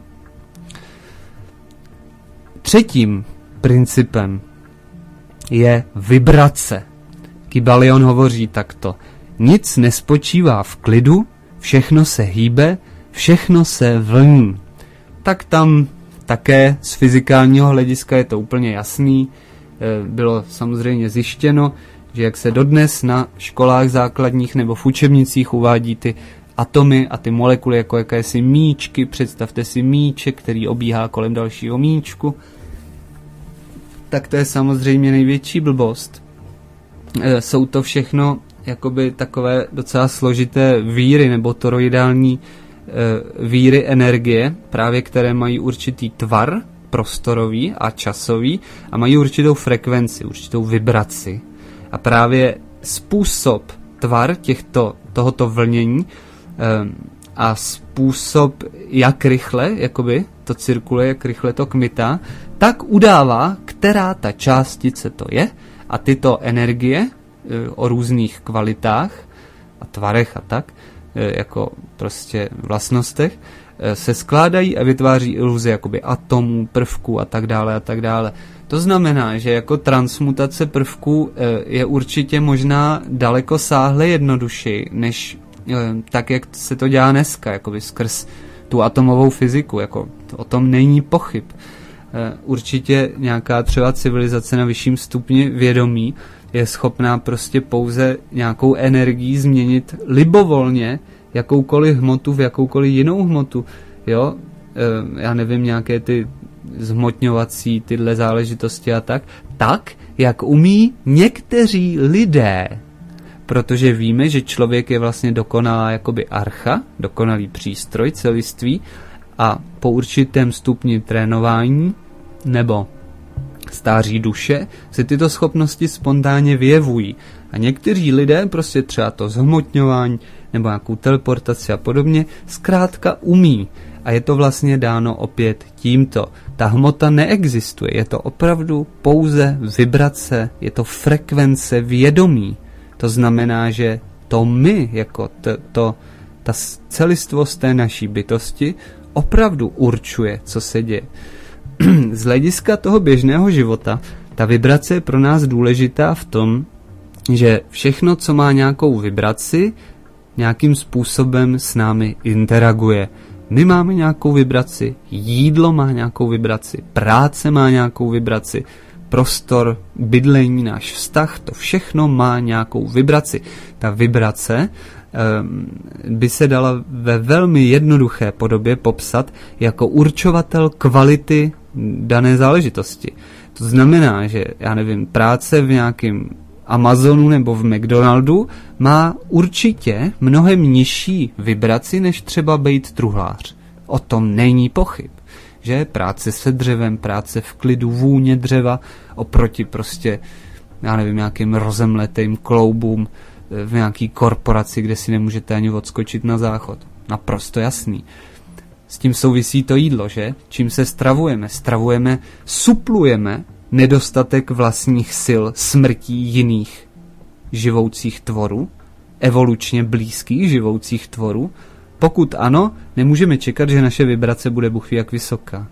Speaker 1: Třetím principem je vibrace. Kybalion hovoří takto. Nic nespočívá v klidu, všechno se hýbe, všechno se vlní. Tak tam také z fyzikálního hlediska je to úplně jasný. Bylo samozřejmě zjištěno, že jak se dodnes na školách základních nebo v učebnicích uvádí ty atomy a ty molekuly jako jakési míčky, představte si míček, který obíhá kolem dalšího míčku, tak to je samozřejmě největší blbost. Jsou to všechno jakoby takové docela složité víry nebo toroidální e, víry energie, právě které mají určitý tvar prostorový a časový a mají určitou frekvenci, určitou vibraci. A právě způsob, tvar těchto, tohoto vlnění e, a způsob, jak rychle jakoby to cirkuluje, jak rychle to kmitá, tak udává, která ta částice to je a tyto energie o různých kvalitách a tvarech a tak, jako prostě vlastnostech, se skládají a vytváří iluze jakoby atomů, prvků a tak dále a tak dále. To znamená, že jako transmutace prvků je určitě možná daleko sáhle jednodušší, než tak, jak se to dělá dneska, jakoby skrz tu atomovou fyziku, jako o tom není pochyb. Určitě nějaká třeba civilizace na vyšším stupni vědomí je schopná prostě pouze nějakou energií změnit libovolně jakoukoliv hmotu v jakoukoliv jinou hmotu. Jo, e, já nevím, nějaké ty zhmotňovací tyhle záležitosti a tak, tak, jak umí někteří lidé. protože víme, že člověk je vlastně dokonalá jakoby archa, dokonalý přístroj celiství a po určitém stupni trénování nebo stáří duše se tyto schopnosti spontánně vyjevují. A někteří lidé prostě třeba to zhmotňování nebo nějakou teleportaci a podobně zkrátka umí. A je to vlastně dáno opět tímto. Ta hmota neexistuje, je to opravdu pouze vibrace, je to frekvence vědomí. To znamená, že to my, jako to, to, ta celistvost té naší bytosti, opravdu určuje, co se děje. Z hlediska toho běžného života, ta vibrace je pro nás důležitá v tom, že všechno, co má nějakou vibraci, nějakým způsobem s námi interaguje. My máme nějakou vibraci, jídlo má nějakou vibraci, práce má nějakou vibraci, prostor, bydlení, náš vztah, to všechno má nějakou vibraci. Ta vibrace um, by se dala ve velmi jednoduché podobě popsat jako určovatel kvality dané záležitosti. To znamená, že, já nevím, práce v nějakém Amazonu nebo v McDonaldu má určitě mnohem nižší vibraci, než třeba být truhlář. O tom není pochyb. Že práce se dřevem, práce v klidu, vůně dřeva, oproti prostě, já nevím, nějakým rozemletým kloubům v nějaký korporaci, kde si nemůžete ani odskočit na záchod. Naprosto jasný. S tím souvisí to jídlo, že? Čím se stravujeme? Stravujeme, suplujeme nedostatek vlastních sil smrtí jiných živoucích tvorů, evolučně blízkých živoucích tvorů. Pokud ano, nemůžeme čekat, že naše vibrace bude Bůh ví jak vysoká.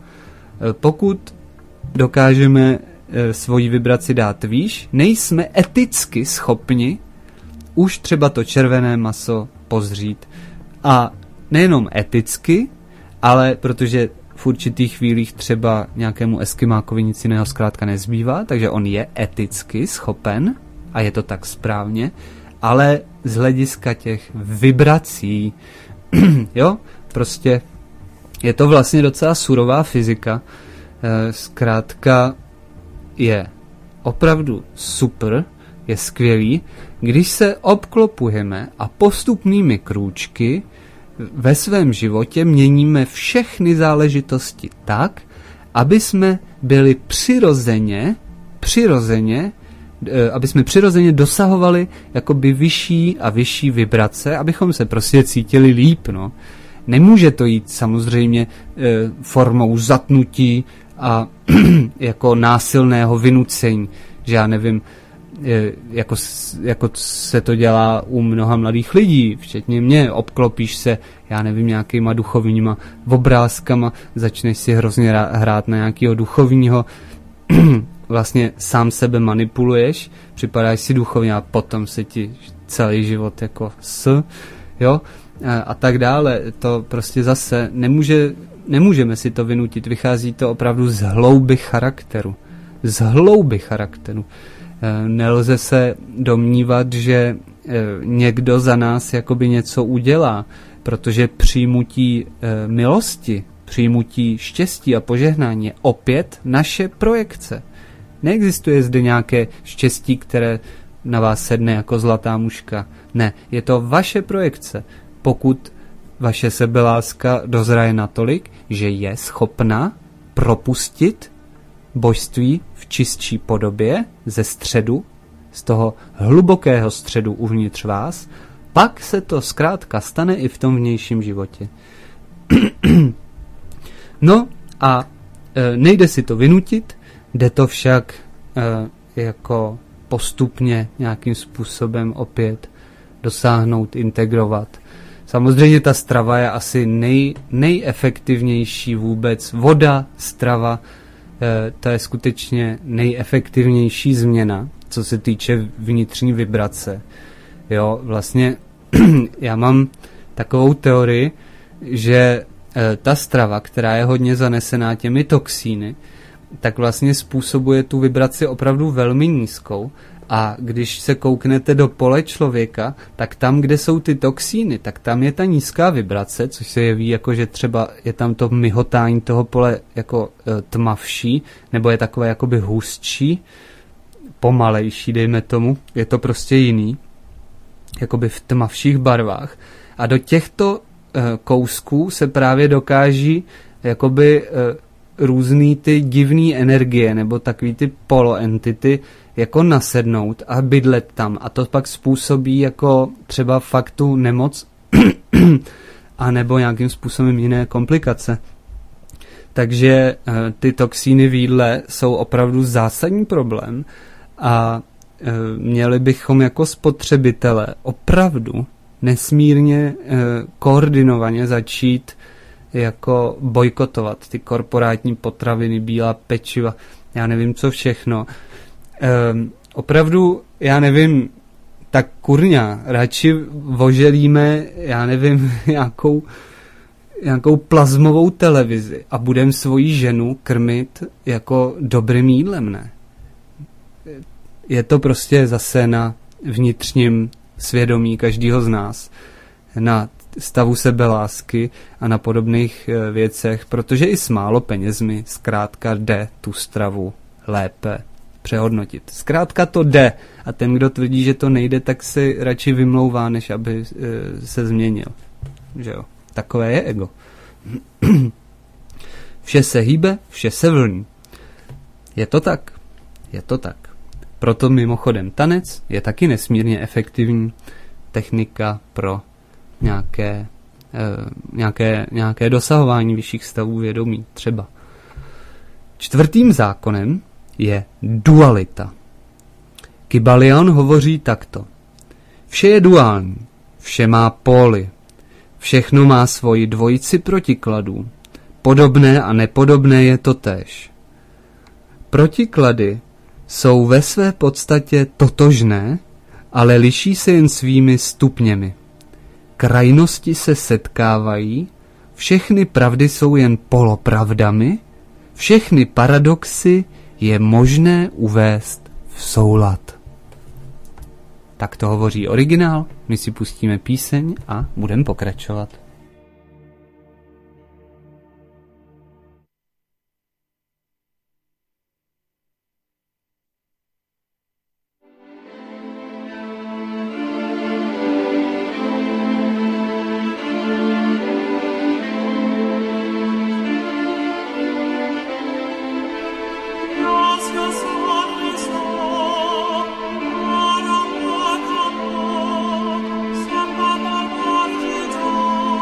Speaker 1: Pokud dokážeme svoji vibraci dát výš, nejsme eticky schopni už třeba to červené maso pozřít. A nejenom eticky, ale protože v určitých chvílích třeba nějakému Eskimákovi nic jiného zkrátka nezbývá, takže on je eticky schopen a je to tak správně, ale z hlediska těch vibrací, jo, prostě je to vlastně docela surová fyzika, zkrátka je opravdu super, je skvělý, když se obklopujeme a postupnými krůčky ve svém životě měníme všechny záležitosti tak, aby jsme byli přirozeně, přirozeně, aby jsme přirozeně dosahovali jakoby vyšší a vyšší vibrace, abychom se prostě cítili líp, no. Nemůže to jít samozřejmě e, formou zatnutí a jako násilného vynucení, že já nevím, e, jako, jako se to dělá u mnoha mladých lidí, včetně mě, obklopíš se, já nevím, nějakýma duchovníma obrázkama, začneš si hrozně hrát na nějakého duchovního, vlastně sám sebe manipuluješ, připadáš si duchovně a potom se ti celý život jako s, jo, a, a tak dále. To prostě zase nemůže, nemůžeme si to vynutit, vychází to opravdu z hlouby charakteru. Z hlouby charakteru. E, nelze se domnívat, že e, někdo za nás jakoby něco udělá, protože přijmutí e, milosti, přijmutí štěstí a požehnání je opět naše projekce. Neexistuje zde nějaké štěstí, které na vás sedne jako zlatá muška. Ne, je to vaše projekce. Pokud vaše sebeláska dozraje natolik, že je schopna propustit božství v čistší podobě ze středu, z toho hlubokého středu uvnitř vás, pak se to zkrátka stane i v tom vnějším životě. No a e, nejde si to vynutit, jde to však e, jako postupně nějakým způsobem opět dosáhnout, integrovat. Samozřejmě ta strava je asi nej, nejefektivnější vůbec. Voda, strava, e, to je skutečně nejefektivnější změna, co se týče vnitřní vibrace. Jo, vlastně já mám takovou teorii, že e, ta strava, která je hodně zanesená těmi toxíny, tak vlastně způsobuje tu vibraci opravdu velmi nízkou. A když se kouknete do pole člověka, tak tam, kde jsou ty toxíny, tak tam je ta nízká vibrace, což se jeví jako, že třeba je tam to myhotání toho pole jako e, tmavší, nebo je takové jakoby hustší, pomalejší, dejme tomu, je to prostě jiný. jakoby v tmavších barvách. A do těchto e, kousků se právě dokáží jakoby e, různý ty divné energie nebo takový ty poloentity jako nasednout a bydlet tam. A to pak způsobí jako třeba fakt tu nemoc a nebo nějakým způsobem jiné komplikace. Takže e, ty toxíny v jídle jsou opravdu zásadní problém a e, měli bychom jako spotřebitele opravdu nesmírně e, koordinovaně začít jako bojkotovat ty korporátní potraviny, bílá pečiva, já nevím co všechno. E, opravdu, já nevím, tak kurňa, radši voželíme, já nevím, nějakou, nějakou plazmovou televizi a budem svoji ženu krmit jako dobrým jídlem, ne? Je to prostě zase na vnitřním svědomí každého z nás, na stavu sebelásky a na podobných věcech, protože i s málo penězmi zkrátka jde tu stravu lépe přehodnotit. Zkrátka to jde a ten, kdo tvrdí, že to nejde, tak si radši vymlouvá, než aby se změnil. Že jo? Takové je ego. Vše se hýbe, vše se vlní. Je to tak? Je to tak. Proto mimochodem tanec je taky nesmírně efektivní technika pro nějaké, eh, nějaké, nějaké dosahování vyšších stavů vědomí třeba. Čtvrtým zákonem je dualita. Kybalion hovoří takto. Vše je duální, vše má póly, všechno má svoji dvojici protikladů. Podobné a nepodobné je to též. Protiklady jsou ve své podstatě totožné, ale liší se jen svými stupněmi. Krajnosti se setkávají, všechny pravdy jsou jen polopravdami, všechny paradoxy je možné uvést v soulad. Tak to hovoří originál, my si pustíme píseň a budeme pokračovat.
Speaker 2: Samba Barbargito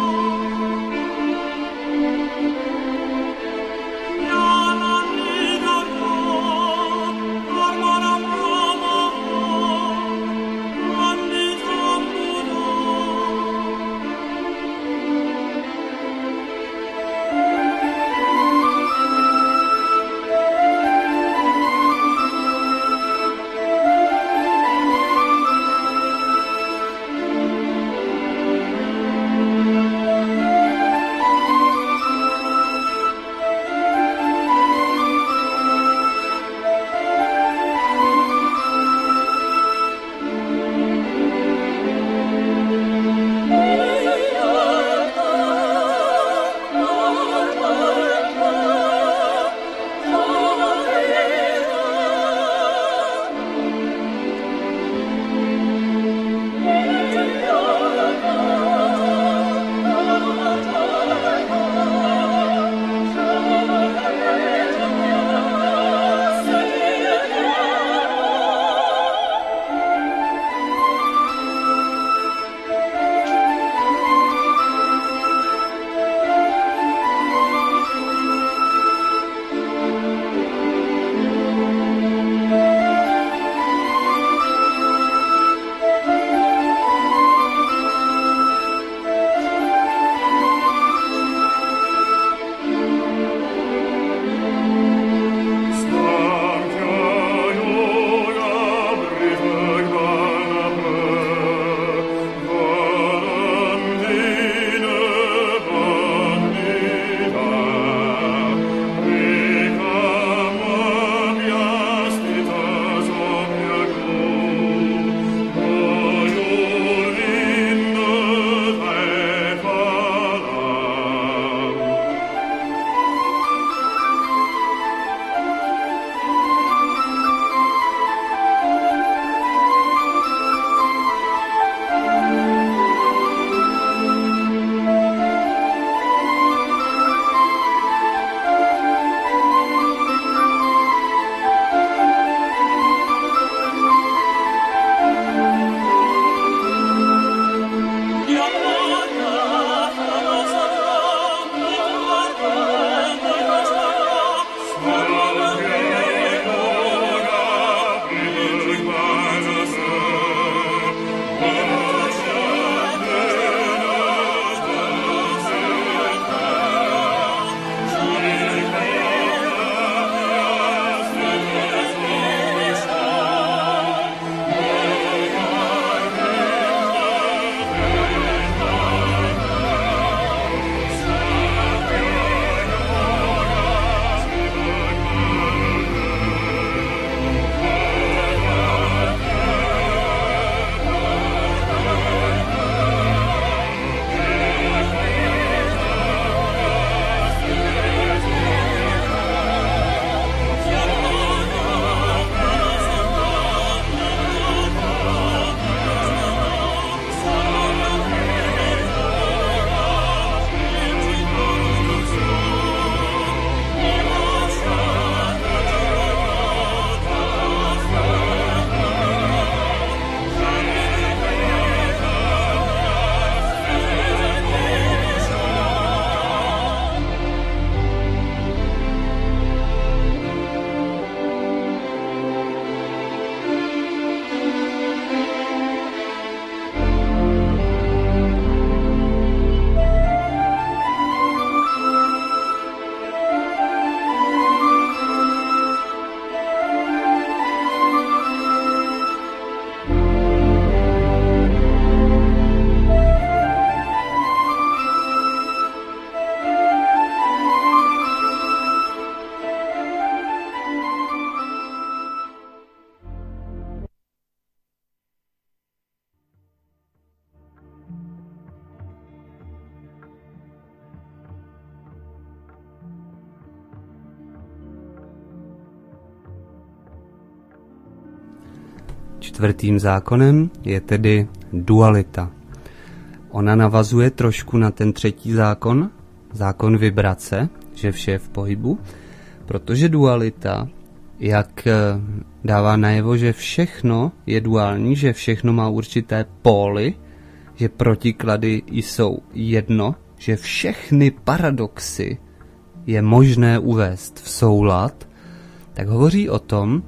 Speaker 1: Čtvrtým zákonem je tedy dualita. Ona navazuje trošku na ten třetí zákon, zákon vibrace, že vše je v pohybu, protože dualita, jak dává najevo, že všechno je duální, že všechno má určité póly, že protiklady jsou jedno, že všechny paradoxy je možné uvést v soulad, tak hovoří o tom,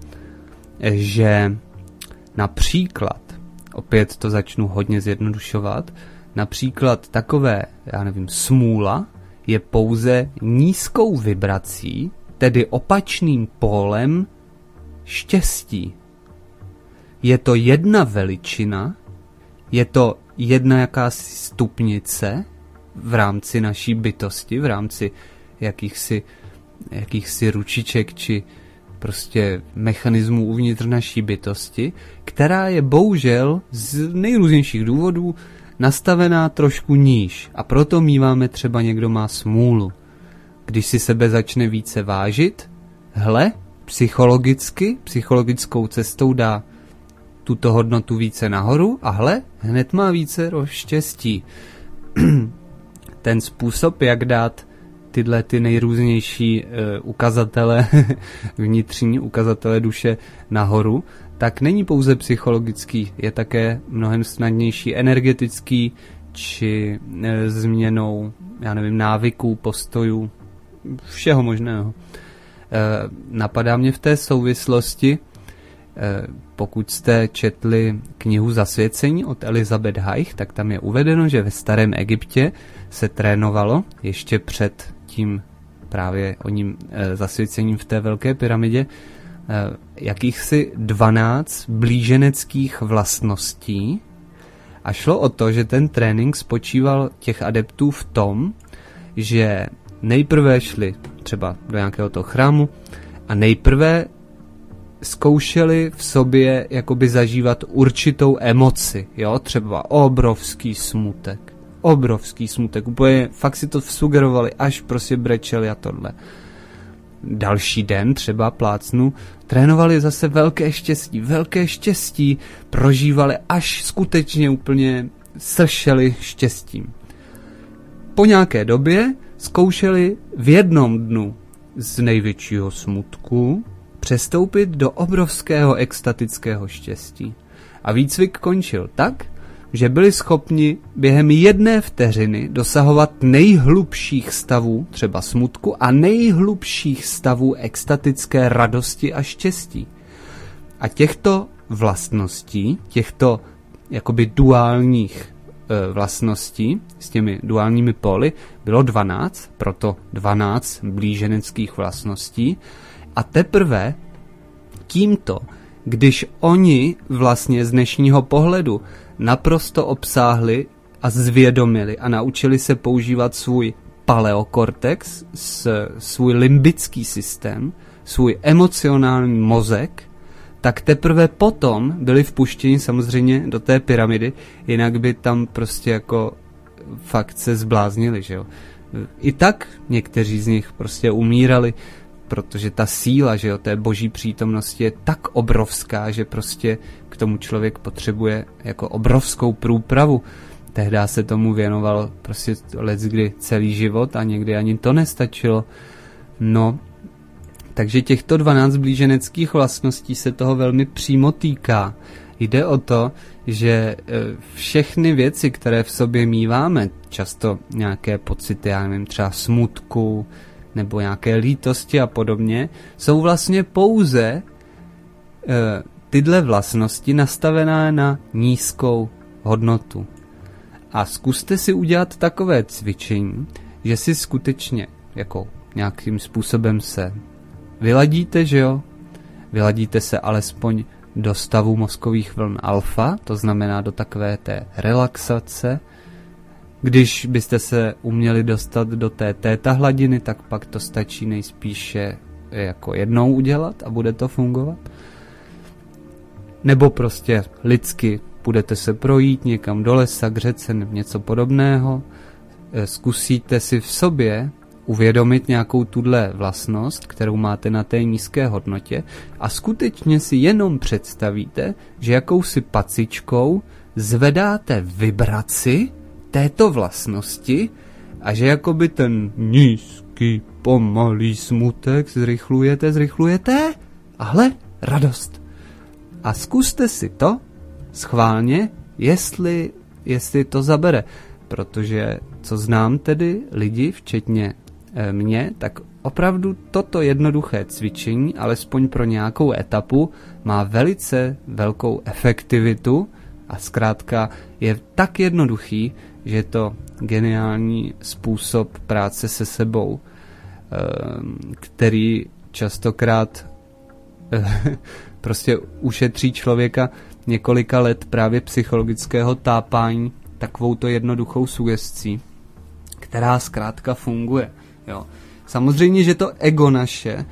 Speaker 1: že například, opět to začnu hodně zjednodušovat, například takové, já nevím, smůla je pouze nízkou vibrací, tedy opačným pólem štěstí. Je to jedna veličina, je to jedna jakási stupnice v rámci naší bytosti, v rámci jakýchsi, jakýchsi ručiček či prostě mechanismů uvnitř naší bytosti, která je bohužel z nejrůznějších důvodů nastavená trošku níž. A proto míváme třeba někdo má smůlu. Když si sebe začne více vážit, hle, psychologicky, psychologickou cestou dá tuto hodnotu více nahoru a hle, hned má více štěstí. Ten způsob, jak dát tyhle ty nejrůznější uh, ukazatele, vnitřní ukazatele duše nahoru, tak není pouze psychologický, je také mnohem snadnější energetický, či uh, změnou, já nevím, návyků, postojů, všeho možného. Uh, napadá mě v té souvislosti, uh, pokud jste četli knihu Zasvěcení od Elizabeth Haich, tak tam je uvedeno, že ve starém Egyptě se trénovalo ještě před tím právě o ním e, zasvěcením v té velké pyramidě e, jakýchsi dvanáct blíženeckých vlastností a šlo o to, že ten trénink spočíval těch adeptů v tom, že nejprve šli třeba do nějakého toho chrámu a nejprve zkoušeli v sobě jakoby zažívat určitou emoci, jo, třeba obrovský smutek, obrovský smutek, úplně fakt si to sugerovali, až prostě brečeli a tohle. Další den třeba plácnu, trénovali zase velké štěstí, velké štěstí, prožívali až skutečně úplně sršeli štěstím. Po nějaké době zkoušeli v jednom dnu z největšího smutku přestoupit do obrovského extatického štěstí. A výcvik končil tak, že byli schopni během jedné vteřiny dosahovat nejhlubších stavů, třeba smutku, a nejhlubších stavů extatické radosti a štěstí. A těchto vlastností, těchto jakoby duálních e, vlastností s těmi duálními póly bylo dvanáct, proto dvanáct blíženeckých vlastností. A teprve tímto, když oni vlastně z dnešního pohledu naprosto obsáhli a zvědomili a naučili se používat svůj paleokortex, svůj limbický systém, svůj emocionální mozek, tak teprve potom byli vpuštěni samozřejmě do té pyramidy, jinak by tam prostě jako fakt se zbláznili, že jo. I tak někteří z nich prostě umírali, protože ta síla, že jo, té boží přítomnosti je tak obrovská, že prostě k tomu člověk potřebuje jako obrovskou průpravu. Tehdy se tomu věnoval prostě leckdy celý život a někdy ani to nestačilo. No, takže těchto dvanáct blíženeckých vlastností se toho velmi přímo týká. Jde o to, že všechny věci, které v sobě míváme, často nějaké pocity, já nevím, třeba smutku, nebo nějaké lítosti a podobně, jsou vlastně pouze e, tyhle vlastnosti nastavené na nízkou hodnotu. A zkuste si udělat takové cvičení, že si skutečně jako nějakým způsobem se vyladíte, že jo? Vyladíte se alespoň do stavu mozkových vln alfa, to znamená do takové té relaxace. Když byste se uměli dostat do té téta hladiny, tak pak to stačí nejspíše jako jednou udělat a bude to fungovat. Nebo prostě lidsky budete se projít někam do lesa, k řece nebo něco podobného. Zkusíte si v sobě uvědomit nějakou tuhle vlastnost, kterou máte na té nízké hodnotě a skutečně si jenom představíte, že jakousi pacičkou zvedáte vibraci této vlastnosti a že jakoby ten nízký, pomalý smutek zrychlujete, zrychlujete a hle, radost. A zkuste si to schválně, jestli, jestli to zabere. Protože co znám tedy lidi, včetně e, mě, tak opravdu toto jednoduché cvičení, alespoň pro nějakou etapu, má velice velkou efektivitu a zkrátka je tak jednoduchý, že je to geniální způsob práce se sebou, e, který častokrát e, prostě ušetří člověka několika let právě psychologického tápání takovou to jednoduchou sugestí, která zkrátka funguje. Jo. Samozřejmě, že to ego naše,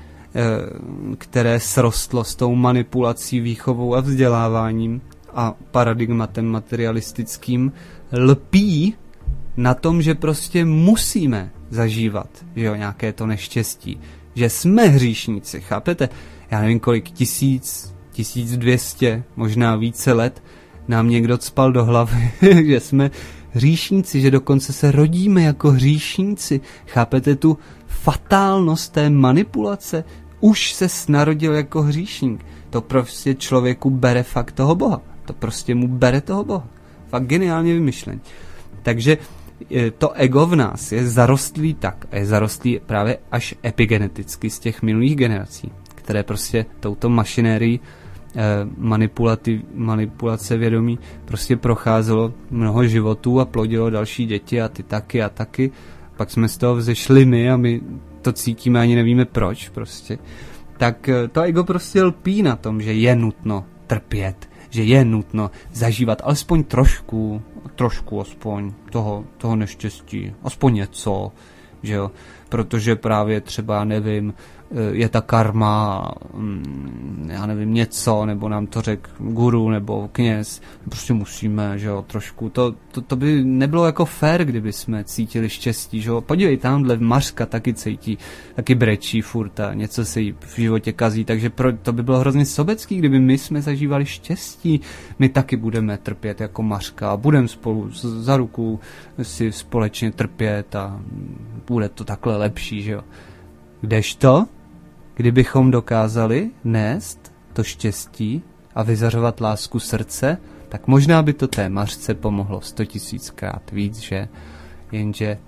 Speaker 1: které srostlo s tou manipulací, výchovou a vzděláváním a paradigmatem materialistickým, lpí na tom, že prostě musíme zažívat, jo, nějaké to neštěstí. Že jsme hříšníci, chápete? Já nevím kolik, tisíc, tisíc dvěstě, možná více let nám někdo cpal do hlavy, že jsme hříšníci, že dokonce se rodíme jako hříšníci. Chápete tu fatálnost té manipulace? Už se narodil jako hříšník. To prostě člověku bere fakt toho Boha. To prostě mu bere toho Boha. Fakt geniálně vymyšlení. Takže to ego v nás je zarostlý tak, a je zarostlý právě až epigeneticky z těch minulých generací, které prostě touto mašinérií manipulativ, manipulace vědomí prostě procházelo mnoho životů a plodilo další děti a ty taky a taky. Pak jsme z toho vzešli my a my to cítíme, ani nevíme proč prostě. Tak to ego prostě lpí na tom, že je nutno trpět, že je nutno zažívat alespoň trošku, trošku aspoň toho, toho neštěstí, aspoň něco, že jo, protože právě třeba, nevím, je ta karma, já nevím, něco, nebo nám to řekl guru, nebo kněz, prostě musíme, že jo, trošku, to, to, to by nebylo jako fér, kdyby jsme cítili štěstí, že jo, podívej, tamhle Mařka taky cítí, taky brečí furt a něco se jí v životě kazí, takže pro, to by bylo hrozně sobecký, kdyby my jsme zažívali štěstí, my taky budeme trpět jako Mařka a budeme spolu za ruku si společně trpět a bude to takhle lepší, že jo. Kdežto, kdybychom dokázali nést to štěstí a vyzařovat lásku srdce, tak možná by to té Mařce pomohlo sto tisíckrát víc, že? Jenže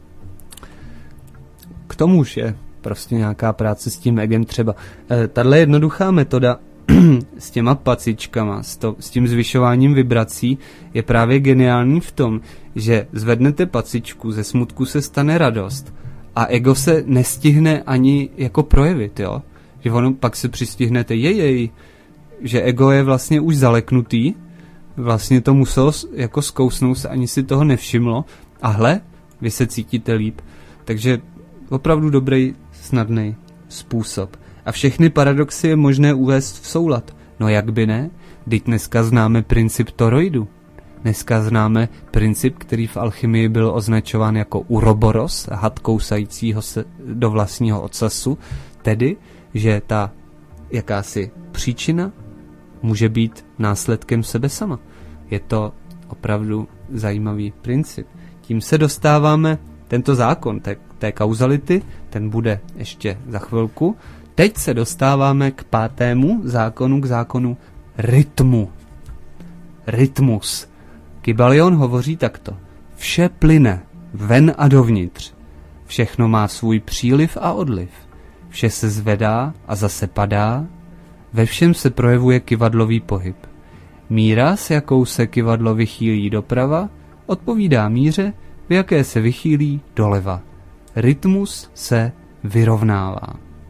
Speaker 1: k tomu už je prostě nějaká práce s tím egem třeba. E, tahle jednoduchá metoda s těma pacičkama, s, to, s tím zvyšováním vibrací je právě geniální v tom, že zvednete pacičku, ze smutku se stane radost a ego se nestihne ani jako projevit, jo? Že ono pak se přistihnete, jejej, že ego je vlastně už zaleknutý, vlastně to muselo jako zkousnout se, ani si toho nevšimlo a hle, vy se cítíte líp. Takže opravdu dobrý, snadný způsob. A všechny paradoxy je možné uvést v soulad. No jak by ne? Vždyť dneska známe princip toroidu. Dneska známe princip, který v alchymii byl označován jako uroboros, had kousajícího se do vlastního ocasu, tedy, že ta jakási příčina může být následkem sebe sama. Je to opravdu zajímavý princip. Tím se dostáváme, tento zákon té, té kauzality, ten bude ještě za chvilku. Teď se dostáváme k pátému zákonu, k zákonu rytmu. Rytmus. Kybalion hovoří takto. Vše plyne ven a dovnitř. Všechno má svůj příliv a odliv. Vše se zvedá a zase padá. Ve všem se projevuje kyvadlový pohyb. Míra, s jakou se kyvadlo vychýlí doprava, odpovídá míře, v jaké se vychýlí doleva. Rytmus se vyrovnává.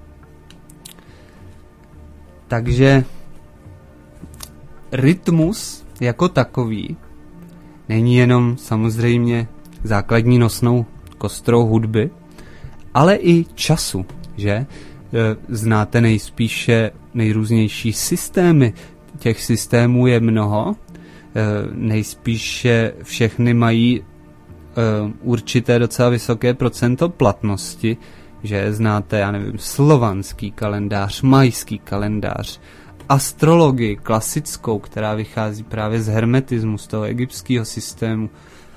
Speaker 1: Takže rytmus jako takový není jenom samozřejmě základní nosnou kostrou hudby, ale i času, že? Znáte nejspíše nejrůznější systémy. Těch systémů je mnoho. Nejspíše všechny mají určité docela vysoké procento platnosti, že znáte, já nevím, slovanský kalendář, majský kalendář, astrologii klasickou, která vychází právě z hermetismu, z toho egyptského systému.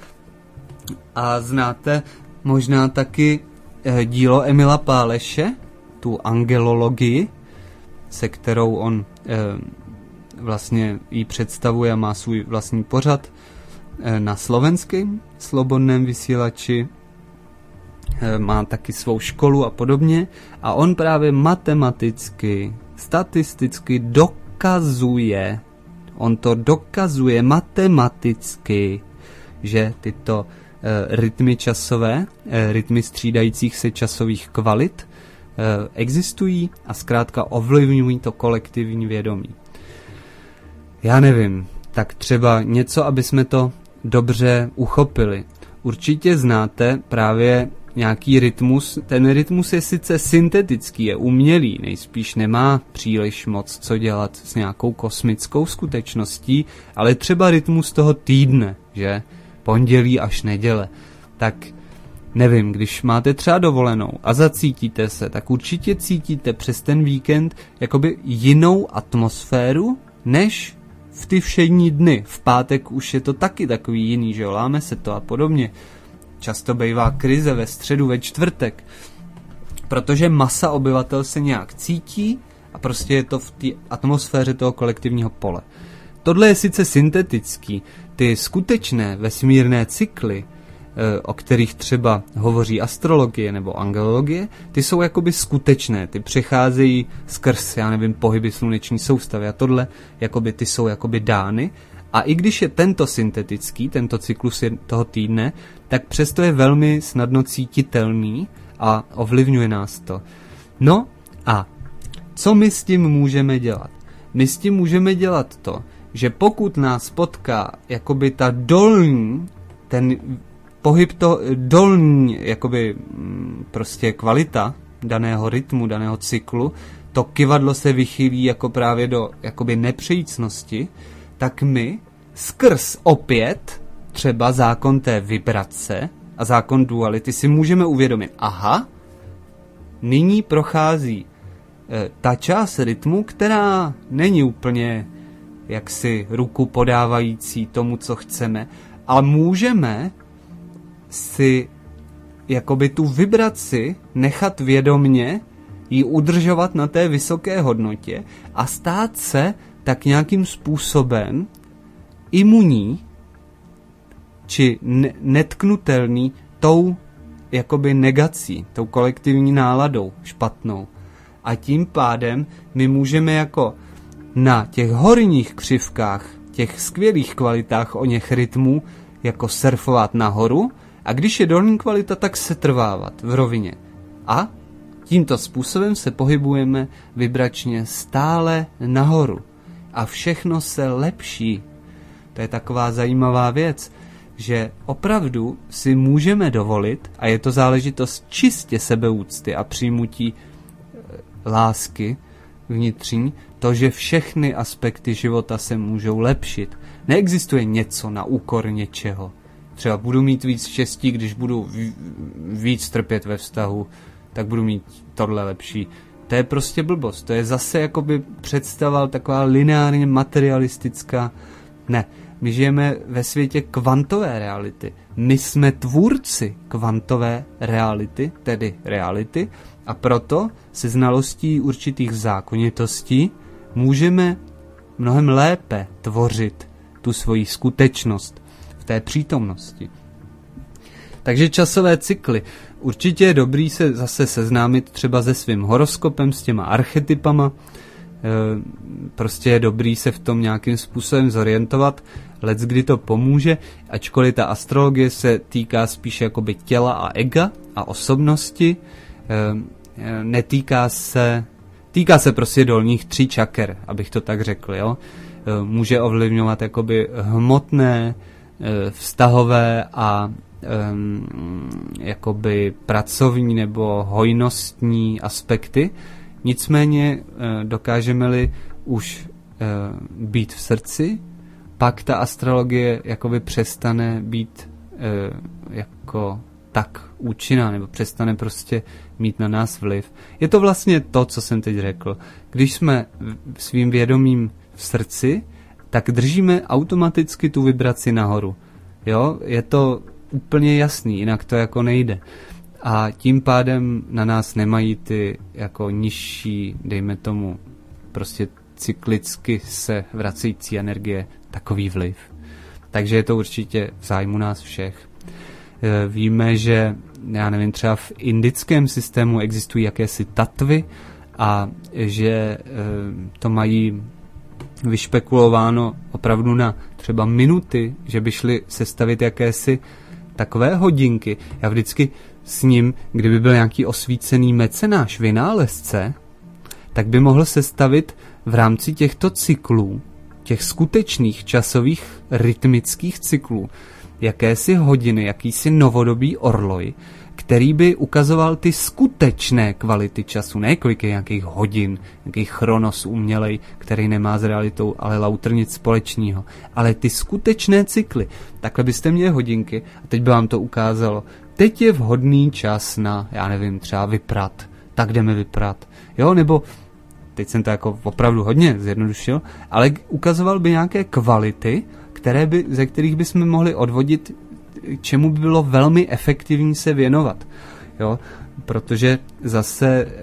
Speaker 1: A znáte možná taky eh, dílo Emila Páleše, tu angelologii, se kterou on eh, vlastně ji představuje a má svůj vlastní pořad eh, na slovenském slobodném vysílači. Eh, má taky svou školu a podobně. A on právě matematicky, statisticky dokazuje, on to dokazuje matematicky, že tyto e, rytmy časové, e, rytmy střídajících se časových kvalit e, existují a zkrátka ovlivňují to kolektivní vědomí. Já nevím, tak třeba něco, aby jsme to dobře uchopili. Určitě znáte právě nějaký rytmus. Ten rytmus je sice syntetický, je umělý, nejspíš nemá příliš moc co dělat s nějakou kosmickou skutečností, ale třeba rytmus toho týdne, že pondělí až neděle. Tak nevím, když máte třeba dovolenou a zacítíte se, tak určitě cítíte přes ten víkend jakoby jinou atmosféru, než v ty všední dny. V pátek už je to taky takový jiný, že jo, láme se to a podobně. Často bývá krize ve středu, ve čtvrtek, protože masa obyvatel se nějak cítí a prostě je to v té atmosféře toho kolektivního pole. Tohle je sice syntetický, ty skutečné vesmírné cykly, o kterých třeba hovoří astrologie nebo angelologie, ty jsou jakoby skutečné, ty přecházejí skrz, já nevím, pohyby sluneční soustavy a tohle, jakoby ty jsou jakoby dány. A i když je tento syntetický, tento cyklus toho týdne, tak přesto je velmi snadno cítitelný a ovlivňuje nás to. No a co my s tím můžeme dělat? My s tím můžeme dělat to, že pokud nás potká jakoby ta dolní, ten pohyb to dolní, jakoby prostě kvalita daného rytmu, daného cyklu, to kyvadlo se vychylí jako právě do jakoby nepřejícnosti, tak my skrz opět třeba zákon té vibrace a zákon duality si můžeme uvědomit, aha, nyní prochází e, ta část rytmu, která není úplně jaksi ruku podávající tomu, co chceme, ale můžeme si jakoby tu vibraci nechat vědomně ji udržovat na té vysoké hodnotě a stát se tak nějakým způsobem imunní či ne- netknutelný tou jakoby negací, tou kolektivní náladou špatnou. A tím pádem my můžeme jako na těch horních křivkách, těch skvělých kvalitách o něch rytmů jako surfovat nahoru a když je dolní kvalita, tak se trvávat v rovině. A tímto způsobem se pohybujeme vibračně stále nahoru. A všechno se lepší. To je taková zajímavá věc, že opravdu si můžeme dovolit, a je to záležitost čistě sebeúcty a přijmutí lásky vnitřní, to, že všechny aspekty života se můžou lepšit. Neexistuje něco na úkor něčeho. Třeba budu mít víc štěstí, když budu víc trpět ve vztahu, tak budu mít tohle lepší. To je prostě blbost. To je zase jakoby představa taková lineárně materialistická. Ne, my žijeme ve světě kvantové reality. My jsme tvůrci kvantové reality, tedy reality, a proto se znalostí určitých zákonitostí můžeme mnohem lépe tvořit tu svoji skutečnost v té přítomnosti. Takže časové cykly. Určitě je dobrý se zase seznámit třeba se svým horoskopem, s těma archetypama. Prostě je dobrý se v tom nějakým způsobem zorientovat. Leckdy to pomůže, ačkoliv ta astrologie se týká spíš jakoby těla a ega a osobnosti. Netýká se, týká se prostě dolních tří čaker, abych to tak řekl, jo. Může ovlivňovat jakoby hmotné, vztahové a um, jakoby pracovní nebo hojnostní aspekty. Nicméně dokážeme-li už být v srdci, pak ta astrologie jakoby přestane být jako tak účinná, nebo přestane prostě mít na nás vliv. Je to vlastně to, co jsem teď řekl. Když jsme svým vědomím v srdci, tak držíme automaticky tu vibraci nahoru. Jo, je to úplně jasný, jinak to jako nejde. A tím pádem na nás nemají ty jako nižší, dejme tomu, prostě cyklicky se vracející energie takový vliv. Takže je to určitě v zájmu nás všech. Víme, že, já nevím, třeba v indickém systému existují jakési tatvy a že to mají vyšpekulováno opravdu na třeba minuty, že by šli sestavit jakési takové hodinky. Já vždycky s ním, kdyby byl nějaký osvícený mecenáš, vynálezce, tak by mohl sestavit v rámci těchto cyklů, těch skutečných časových rytmických cyklů, jakési hodiny, jakýsi novodobý orloj, který by ukazoval ty skutečné kvality času, ne kolik je nějakých hodin, nějaký chronos umělej, který nemá s realitou, ale lauter nic společného, ale ty skutečné cykly. Takhle byste měli hodinky a teď by vám to ukázalo. Teď je vhodný čas na, já nevím, třeba vyprat, tak jdeme vyprat, jo, nebo teď jsem to jako opravdu hodně zjednodušil, ale ukazoval by nějaké kvality, které by, ze kterých bychom mohli odvodit, čemu by bylo velmi efektivní se věnovat. Jo? Protože zase eh,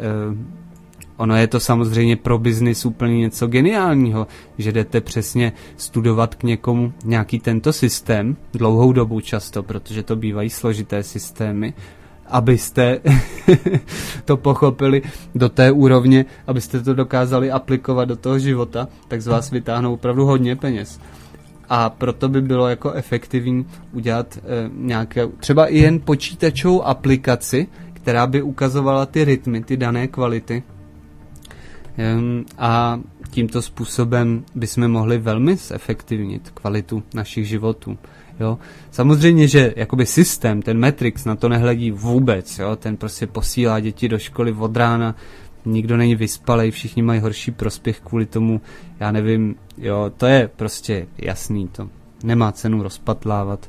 Speaker 1: ono je to samozřejmě pro biznis úplně něco geniálního, že jdete přesně studovat k někomu nějaký tento systém, dlouhou dobu často, protože to bývají složité systémy, abyste to pochopili do té úrovně, abyste to dokázali aplikovat do toho života, tak z vás vytáhnou opravdu hodně peněz. A proto by bylo jako efektivní udělat e, nějaké, třeba i jen počítačovou aplikaci, která by ukazovala ty rytmy, ty dané kvality. E, a tímto způsobem bychom mohli velmi zefektivnit kvalitu našich životů. Jo? Samozřejmě, že jakoby systém, ten Matrix na to nehledí vůbec, jo? Ten prostě posílá děti do školy od rána, nikdo není vyspalej, všichni mají horší prospěch kvůli tomu, já nevím, jo, to je prostě jasný, to nemá cenu rozpatlávat.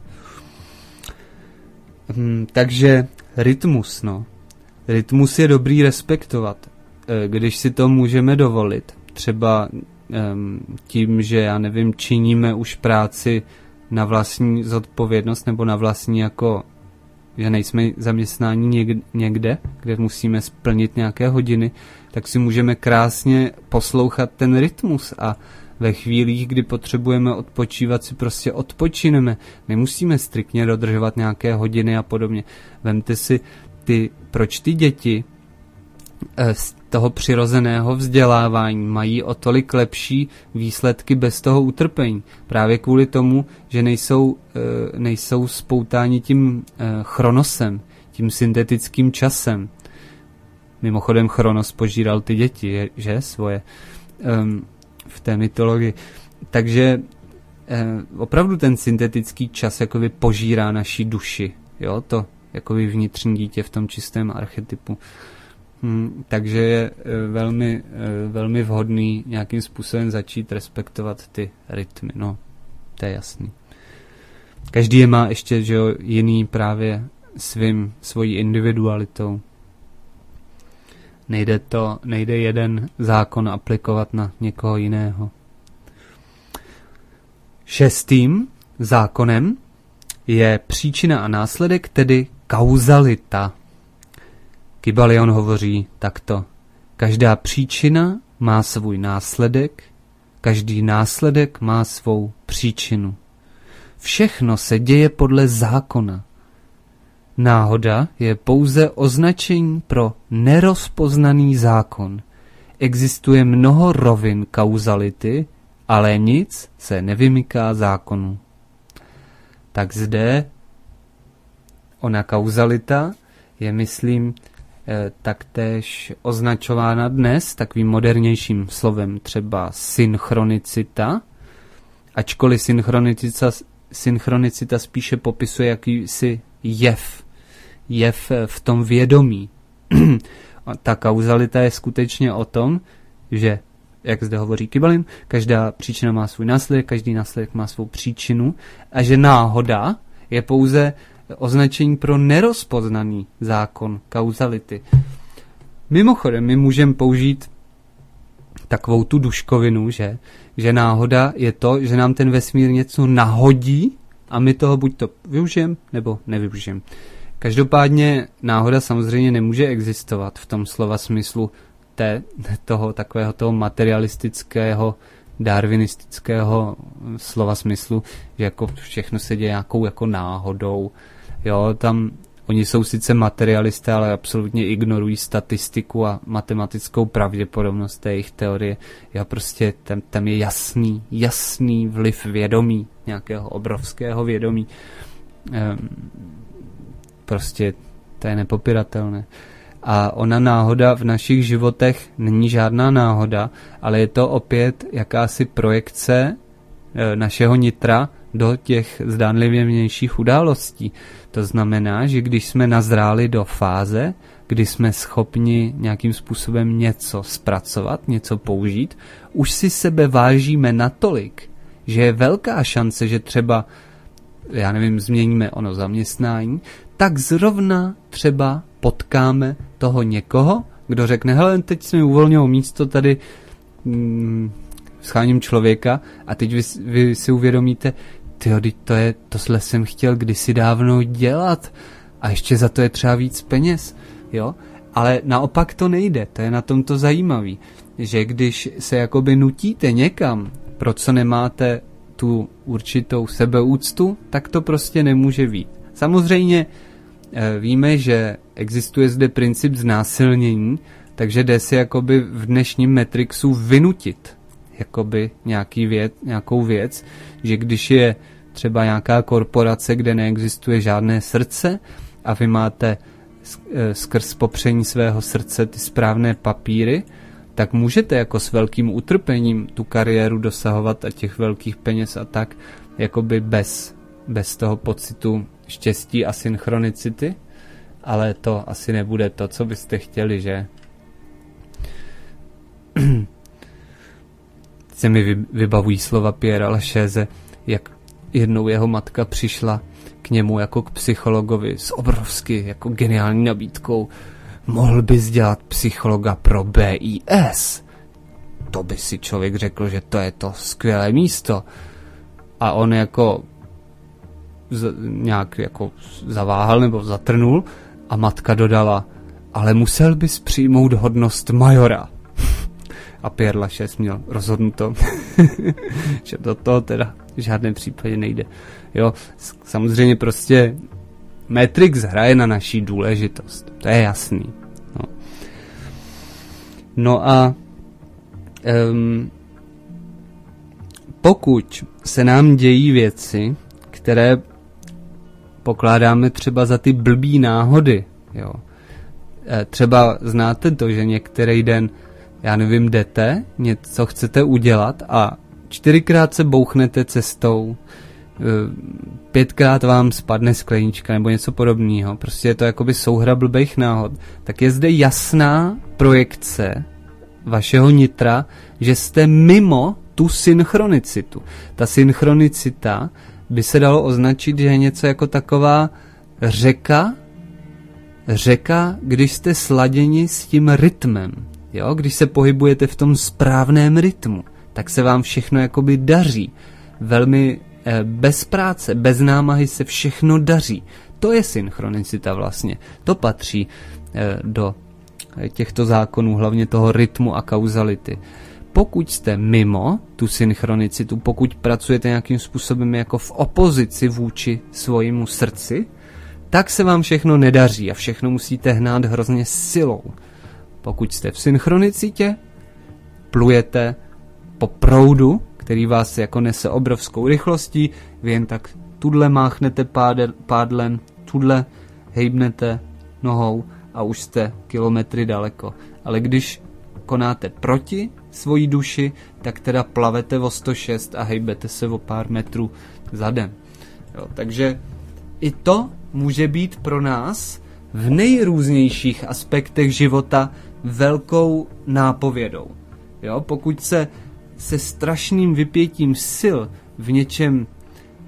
Speaker 1: Hm, takže rytmus, no. Rytmus je dobrý respektovat, když si to můžeme dovolit, třeba um, tím, že, já nevím, činíme už práci na vlastní zodpovědnost nebo na vlastní jako, že nejsme zaměstnáni někde, kde musíme splnit nějaké hodiny, tak si můžeme krásně poslouchat ten rytmus a ve chvílích, kdy potřebujeme odpočívat, si prostě odpočineme. Nemusíme striktně dodržovat nějaké hodiny a podobně. Vemte si, ty, proč ty děti z toho přirozeného vzdělávání mají o tolik lepší výsledky bez toho utrpení. Právě kvůli tomu, že nejsou, nejsou spoutáni tím chronosem, tím syntetickým časem. Mimochodem Chronos požíral ty děti, že? Svoje v té mytologii. Takže opravdu ten syntetický čas jakoby požírá naši duši. Jo? To jakoby vnitřní dítě v tom čistém archetypu. Hmm, takže je e, velmi, e, velmi vhodný nějakým způsobem začít respektovat ty rytmy. No, to je jasný. Každý je má ještě, že jo, jiný právě svým, svojí individualitou. Nejde to, nejde jeden zákon aplikovat na někoho jiného. Šestým zákonem je příčina a následek, tedy kauzalita. Kybalion hovoří takto. Každá příčina má svůj následek, každý následek má svou příčinu. Všechno se děje podle zákona. Náhoda je pouze označení pro nerozpoznaný zákon. Existuje mnoho rovin kauzality, ale nic se nevymyká zákonu. Tak zde ona kauzalita je, myslím, taktéž označována dnes takovým modernějším slovem třeba synchronicita, ačkoliv synchronicita, synchronicita spíše popisuje jakýsi jev, jev v tom vědomí. Ta kauzalita je skutečně o tom, že, jak zde hovoří Kybalion, každá příčina má svůj následek, každý následek má svou příčinu a že náhoda Je pouze označení pro nerozpoznaný zákon kauzality. Mimochodem, my můžeme použít takovou tu duškovinu, že? že náhoda je to, že nám ten vesmír něco nahodí a my toho buď to využijeme, nebo nevyužijeme. Každopádně náhoda samozřejmě nemůže existovat v tom slova smyslu té, toho takového toho materialistického, darwinistického slova smyslu, že jako všechno se děje nějakou jako náhodou. Jo, tam oni jsou sice materialisté, ale absolutně ignorují statistiku a matematickou pravděpodobnost té jejich teorie. Já prostě, tam, tam je jasný, jasný vliv vědomí, nějakého obrovského vědomí. Ehm, prostě to je nepopiratelné. A ona náhoda v našich životech není žádná náhoda, ale je to opět jakási projekce e, našeho nitra do těch zdánlivě vnějších událostí. To znamená, že když jsme nazráli do fáze, kdy jsme schopni nějakým způsobem něco zpracovat, něco použít, už si sebe vážíme natolik, že je velká šance, že třeba, já nevím, změníme ono zaměstnání, tak zrovna třeba potkáme toho někoho, kdo řekne, hele, teď se mi uvolnilo místo tady, mm, scháním člověka a teď vy, vy si uvědomíte, tyjo, to je, tohle jsem chtěl kdysi dávno dělat a ještě za to je třeba víc peněz, jo, ale naopak to nejde, to je na tom to zajímavý, že když se jakoby nutíte někam, pro co nemáte tu určitou sebeúctu, tak to prostě nemůže být. Samozřejmě víme, že existuje zde princip znásilnění, takže jde si jakoby v dnešním Matrixu vynutit jakoby nějaký věc, nějakou věc, že když je třeba nějaká korporace, kde neexistuje žádné srdce a vy máte skrz popření svého srdce ty správné papíry, tak můžete jako s velkým utrpením tu kariéru dosahovat a těch velkých peněz a tak, jakoby bez, bez toho pocitu štěstí a synchronicity, ale to asi nebude to, co byste chtěli, že? Se mi vybavují slova Pierre Lachaise, jak jednou jeho matka přišla k němu jako k psychologovi s obrovsky jako geniální nabídkou. Mohl bys dělat psychologa pro B I S? To by si člověk řekl, že to je to skvělé místo. A on jako z, nějak jako zaváhal nebo zatrnul a matka dodala, ale musel bys přijmout hodnost majora. A Pierre Lachaise měl rozhodnuto, že do toho teda v žádném případě nejde. Jo, samozřejmě prostě Matrix hraje na naší důležitost, to je jasný. No, no a um, pokud se nám dějí věci, které pokládáme třeba za ty blbý náhody, jo. Třeba znáte to, že některý den, já nevím, jdete, něco chcete udělat a čtyřikrát se bouchnete cestou, pětkrát vám spadne sklenička nebo něco podobného, prostě je to jakoby souhra blbých náhod, tak je zde jasná projekce vašeho nitra, že jste mimo tu synchronicitu. Ta synchronicita by se dalo označit, že je něco jako taková řeka, řeka, když jste sladěni s tím rytmem. Jo? Když se pohybujete v tom správném rytmu, tak se vám všechno jakoby daří. Velmi eh, bez práce, bez námahy se všechno daří. To je synchronicita vlastně. To patří eh, do těchto zákonů, hlavně toho rytmu a kauzality. Pokud jste mimo tu synchronicitu, pokud pracujete nějakým způsobem jako v opozici vůči svojímu srdci, tak se vám všechno nedaří a všechno musíte hnát hrozně silou. Pokud jste v synchronicitě, plujete po proudu, který vás jako nese obrovskou rychlostí, vy jen tak tudle máchnete pádel, pádlem, tudle hejbnete nohou a už jste kilometry daleko. Ale když konáte proti svojí duši, tak teda plavete o sto šest a hejbete se o pár metrů zadem. Jo, takže i to může být pro nás v nejrůznějších aspektech života velkou nápovědou. Jo, pokud se se strašným vypětím sil v něčem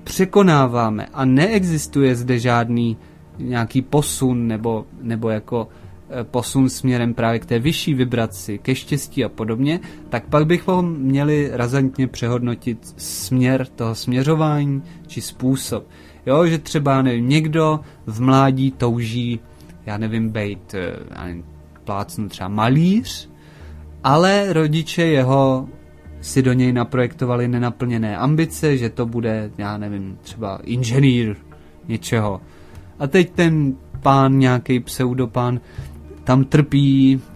Speaker 1: překonáváme a neexistuje zde žádný nějaký posun nebo, nebo jako posun směrem právě k té vyšší vibraci, ke štěstí a podobně, tak pak bychom měli razantně přehodnotit směr toho směřování či způsob. Jo, že třeba, nevím, někdo v mládí touží, já nevím, bejt, já nevím, plácnu třeba malíř, ale rodiče jeho si do něj naprojektovali nenaplněné ambice, že to bude, já nevím, třeba inženýr něčeho. A teď ten pán, nějaký pseudopán, tam trpí, e,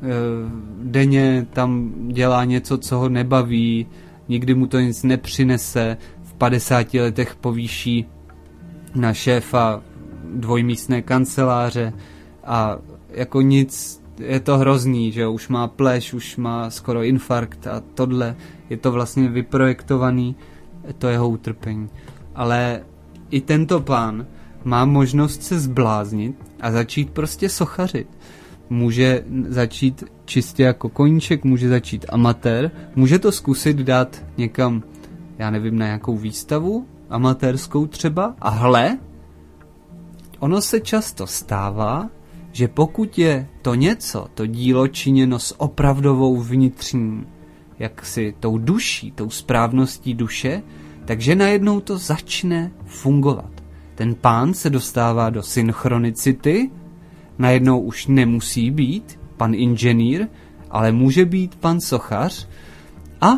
Speaker 1: denně tam dělá něco, co ho nebaví, nikdy mu to nic nepřinese, v padesáti letech povýší na šéfa dvojmístné kanceláře a jako nic, je to hrozný, že už má pleš, už má skoro infarkt a tohle, je to vlastně vyprojektovaný, to jeho utrpení. Ale i tento pán má možnost se zbláznit a začít prostě sochařit. Může začít čistě jako koníček, může začít amatér, může to zkusit dát někam, já nevím, na nějakou výstavu, amatérskou třeba, a hle, ono se často stává, že pokud je to něco, to dílo činěno s opravdovou vnitřní, jaksi tou duší, tou správností duše, takže najednou to začne fungovat. Ten pán se dostává do synchronicity, najednou už nemusí být pan inženýr, ale může být pan sochař a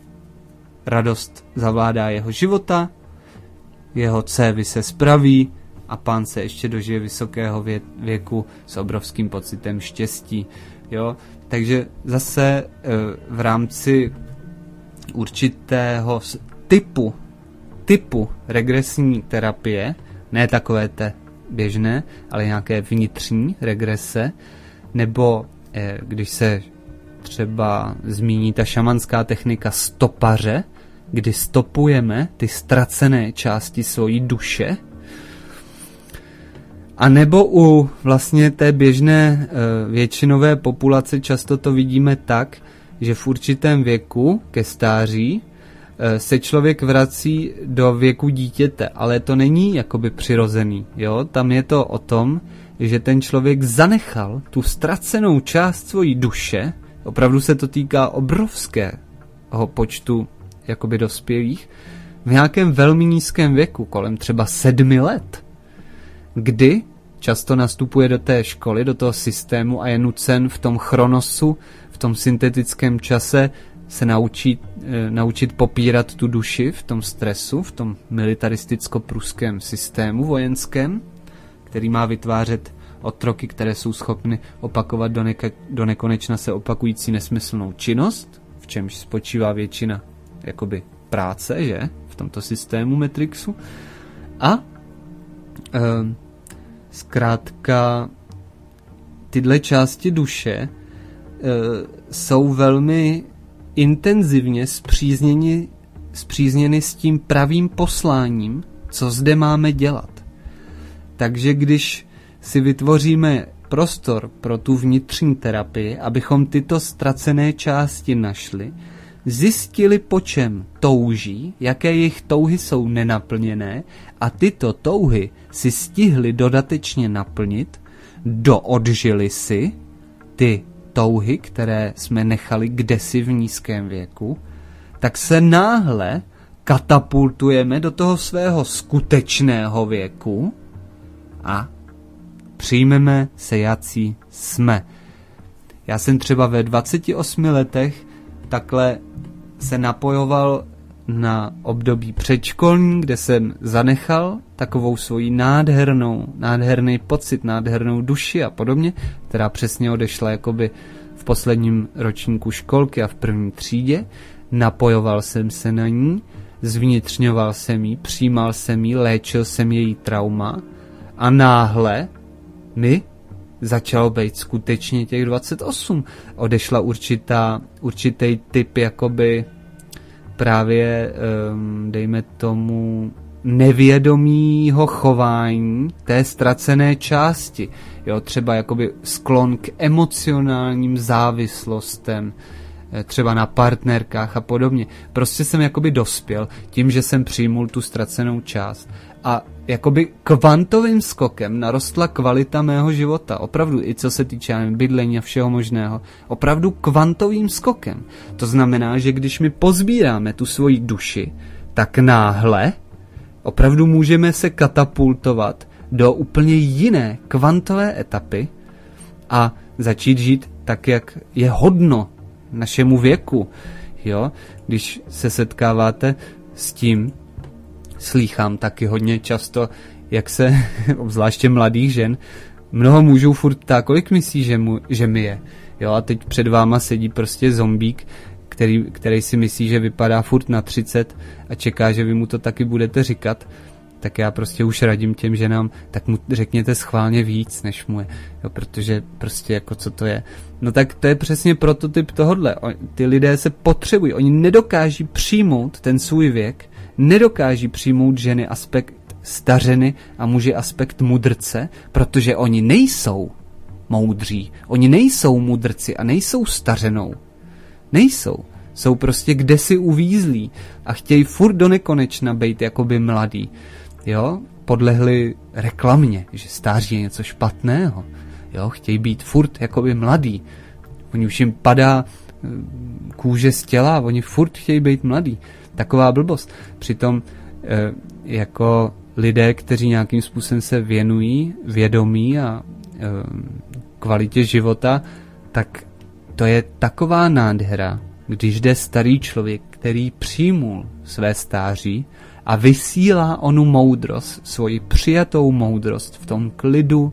Speaker 1: radost zavládá jeho života, jeho cévy se spraví a pán se ještě dožije vysokého vě- věku s obrovským pocitem štěstí. Jo? Takže zase e, v rámci určitého typu, typu regresní terapie, ne takové té běžné, ale nějaké vnitřní regrese, nebo e, když se třeba zmíní ta šamanská technika stopaře, kdy stopujeme ty ztracené části svojí duše, a nebo u vlastně té běžné e, většinové populace často to vidíme tak, že v určitém věku ke stáří e, se člověk vrací do věku dítěte, ale to není jakoby přirozený, jo? Tam je to o tom, že ten člověk zanechal tu ztracenou část svojí duše, opravdu se to týká obrovského počtu jakoby dospělých, v nějakém velmi nízkém věku, kolem třeba sedmi let, kdy často nastupuje do té školy, do toho systému a je nucen v tom chronosu, v tom syntetickém čase se naučit, e, naučit popírat tu duši v tom stresu, v tom militaristicko-pruském systému vojenském, který má vytvářet otroky, které jsou schopny opakovat do, neka- do nekonečna se opakující nesmyslnou činnost, v čemž spočívá většina jakoby práce, že? V tomto systému Matrixu. A e, zkrátka tyhle části duše e, jsou velmi intenzivně spřízněni, spřízněny s tím pravým posláním, co zde máme dělat. Takže když si vytvoříme prostor pro tu vnitřní terapii, abychom tyto ztracené části našli, zjistili, po čem touží, jaké jejich touhy jsou nenaplněné a tyto touhy si stihli dodatečně naplnit, doodžili si ty touhy, které jsme nechali kdesi v nízkém věku, tak se náhle katapultujeme do toho svého skutečného věku a přijmeme se, jací jsme. Já jsem třeba ve dvaceti osmi letech takhle se napojoval na období předškolní, kde jsem zanechal takovou svoji nádhernou, nádherný pocit, nádhernou duši a podobně, která přesně odešla jakoby v posledním ročníku školky a v první třídě. Napojoval jsem se na ní, zvnitřňoval jsem jí, přijímal jsem jí, léčil jsem její trauma a náhle mi začalo být skutečně těch dvacet osm. Odešla určitá, určitý typ jakoby právě, um, dejme tomu, nevědomího chování té ztracené části. Jo, třeba jakoby sklon k emocionálním závislostem, třeba na partnerkách a podobně. Prostě jsem jakoby dospěl tím, že jsem přijmul tu ztracenou část. A jakoby kvantovým skokem narostla kvalita mého života. Opravdu i co se týče bydlení a všeho možného. Opravdu kvantovým skokem. To znamená, že když my pozbíráme tu svoji duši, tak náhle opravdu můžeme se katapultovat do úplně jiné kvantové etapy a začít žít tak, jak je hodno našemu věku. Jo? Když se setkáváte s tím, slýchám taky hodně často, jak se, obzvláště mladých žen, mnoho mužů furt ptá, kolik myslí, že, mu, že mi je. Jo? A teď před váma sedí prostě zombík, který, který si myslí, že vypadá furt na třicet a čeká, že vy mu to taky budete říkat. Tak já prostě už radím těm ženám, tak mu řekněte schválně víc, než mu je. Jo, protože prostě jako co to je. No tak to je přesně prototyp tohodle. O, ty lidé se potřebují, oni nedokáží přijmout ten svůj věk, nedokáží přijmout ženy aspekt stařeny a muži aspekt mudrce, protože oni nejsou moudří, oni nejsou mudrci a nejsou stařenou. Nejsou. Jsou prostě kdesi uvízlí a chtějí furt do nekonečna být jakoby mladý. Jo? Podlehli reklamě, že stáří je něco špatného. Jo? Chtějí být furt jakoby mladý. Oni už jim padá kůže z těla, oni furt chtějí být mladý. Taková blbost. Přitom e, jako lidé, kteří nějakým způsobem se věnují vědomí a e, kvalitě života, tak to je taková nádhera, když jde starý člověk, který přijmul své stáří a vysílá onu moudrost, svoji přijatou moudrost v tom klidu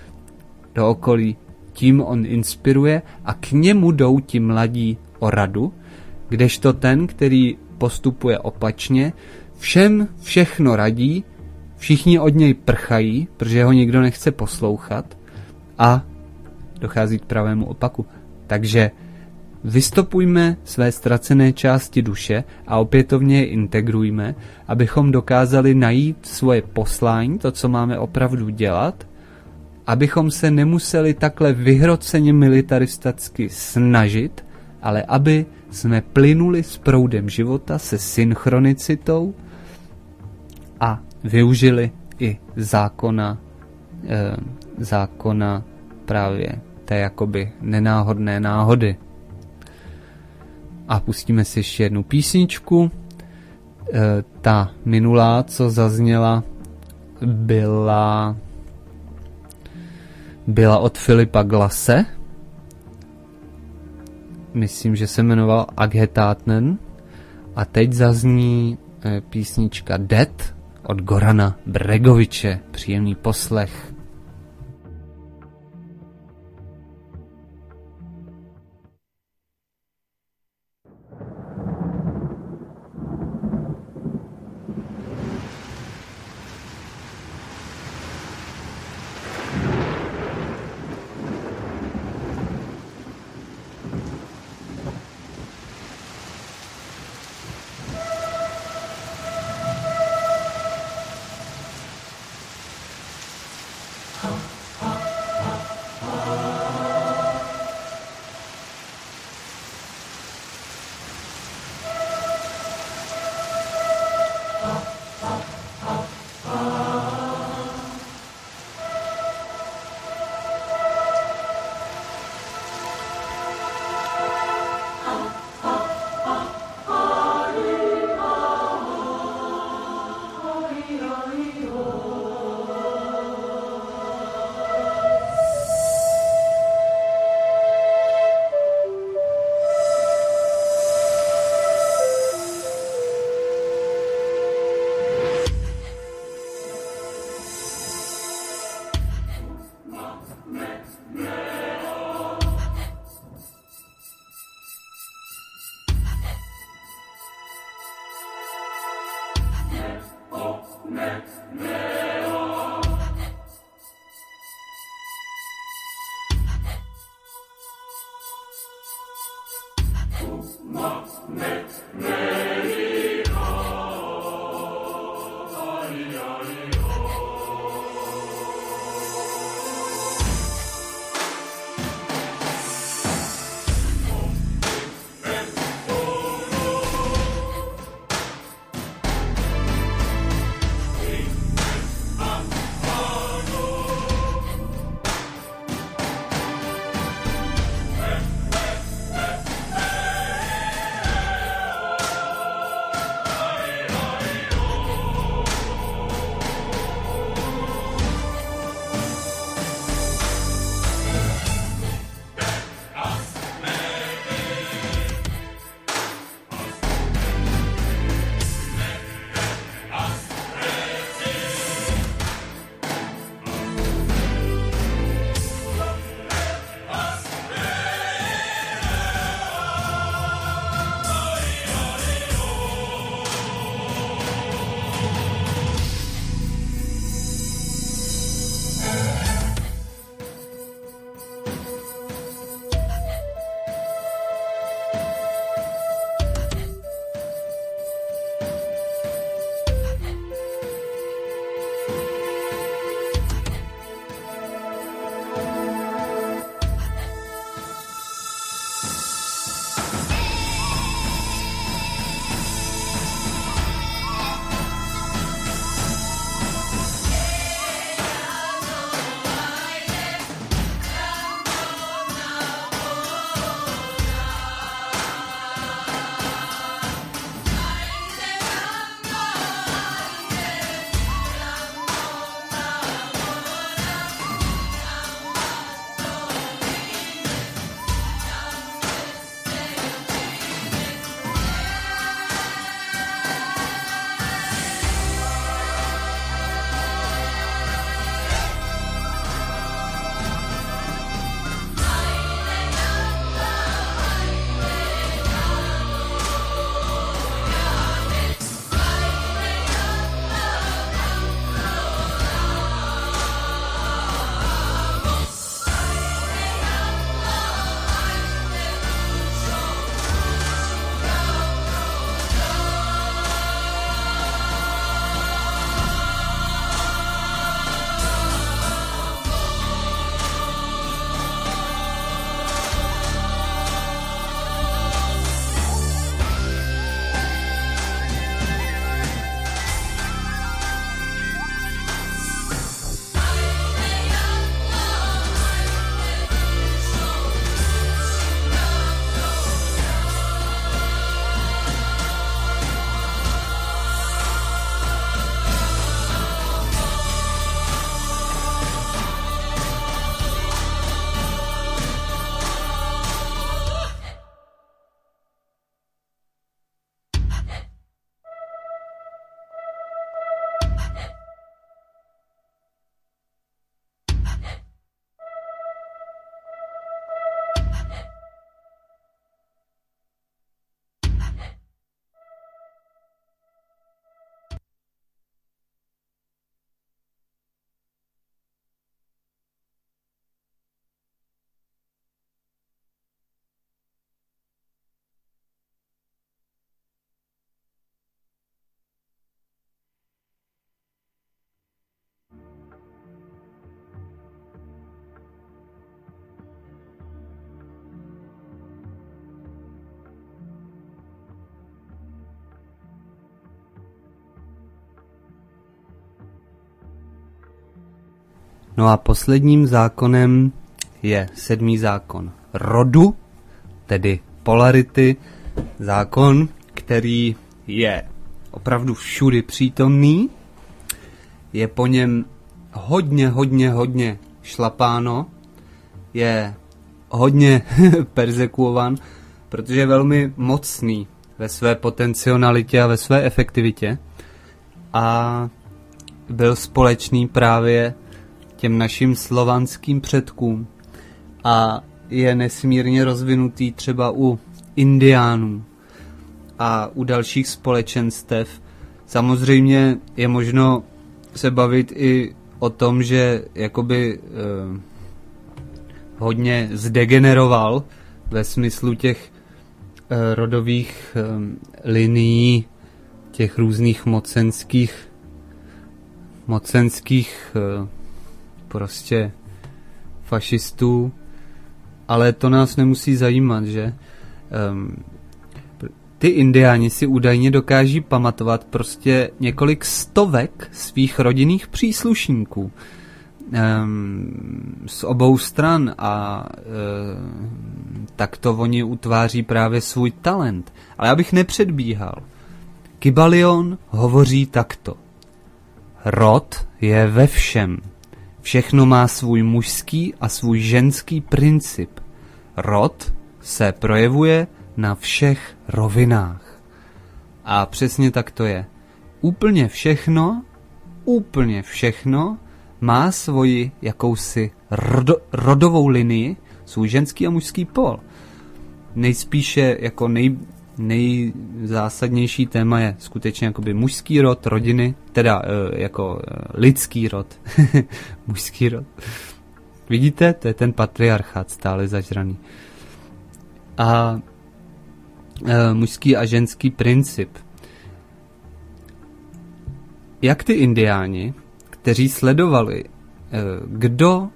Speaker 1: do okolí. Tím on inspiruje a k němu jdou ti mladí o radu, kdežto ten, který postupuje opačně, všem všechno radí, všichni od něj prchají, protože ho nikdo nechce poslouchat a dochází k pravému opaku. Takže vystopujme své ztracené části duše a opětovně je integrujme, abychom dokázali najít svoje poslání, to, co máme opravdu dělat, abychom se nemuseli takhle vyhroceně militaristicky snažit, ale aby jsme plynuli s proudem života, se synchronicitou a využili i zákona, eh, zákona právě té jakoby nenáhodné náhody. A pustíme si ještě jednu písničku. E, ta minulá, co zazněla, byla byla od Filipa Glase. Myslím, že se jmenoval Aghetatnen. A teď zazní e, písnička Dead od Gorana Bregoviče. Příjemný poslech.
Speaker 2: Hey!
Speaker 1: No a posledním zákonem je sedmý zákon rodu, tedy polarity, zákon, který je opravdu všudy přítomný, je po něm hodně, hodně, hodně šlapáno, je hodně perzekuovan, protože je velmi mocný ve své potencialitě a ve své efektivitě a byl společný právě těm našim slovanským předkům a je nesmírně rozvinutý třeba u Indiánů a u dalších společenstev. Samozřejmě je možno se bavit i o tom, že jakoby eh, hodně zdegeneroval ve smyslu těch eh, rodových eh, linií, těch různých mocenských mocenských eh, prostě fašistů, ale to nás nemusí zajímat, že um, ty Indiáni si údajně dokáží pamatovat prostě několik stovek svých rodinných příslušníků um, z obou stran a um, tak to oni utváří právě svůj talent. Ale abych nepředbíhal, Kybalion hovoří takto. Rod je ve všem. Všechno má svůj mužský a svůj ženský princip. Rod se projevuje na všech rovinách. A přesně tak to je. Úplně všechno, úplně všechno má svoji jakousi rodo, rodovou linii, svůj ženský a mužský pol. Nejspíše jako nej, nejzásadnější téma je skutečně jakoby mužský rod, rodiny, teda e, jako e, lidský rod. Mužský rod. Vidíte? To je ten patriarchát stále zažraný. A e, mužský a ženský princip. Jak ty Indiáni, kteří sledovali, e, kdo,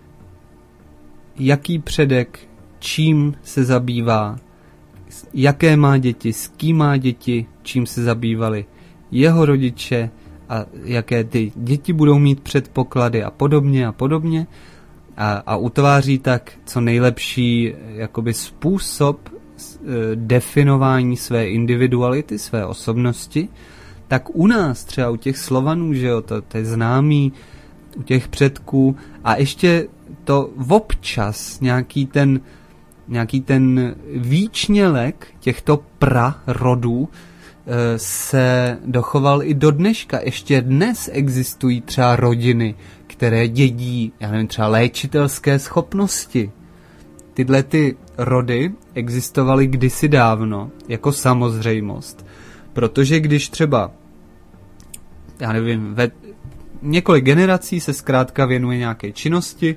Speaker 1: jaký předek, čím se zabývá, jaké má děti, s kým má děti, čím se zabývali jeho rodiče a jaké ty děti budou mít předpoklady a podobně a podobně a, a utváří tak co nejlepší jakoby způsob e, definování své individuality, své osobnosti, tak u nás třeba u těch Slovanů, že jo, to, to je známý, u těch předků a ještě to občas nějaký ten nějaký ten výčnělek těchto prarodů e, se dochoval i do dneška. Ještě dnes existují třeba rodiny, které dědí, já nevím, třeba léčitelské schopnosti. Tyhle ty rody existovaly kdysi dávno, jako samozřejmost. Protože když třeba, já nevím, ve několik generací se zkrátka věnuje nějaké činnosti,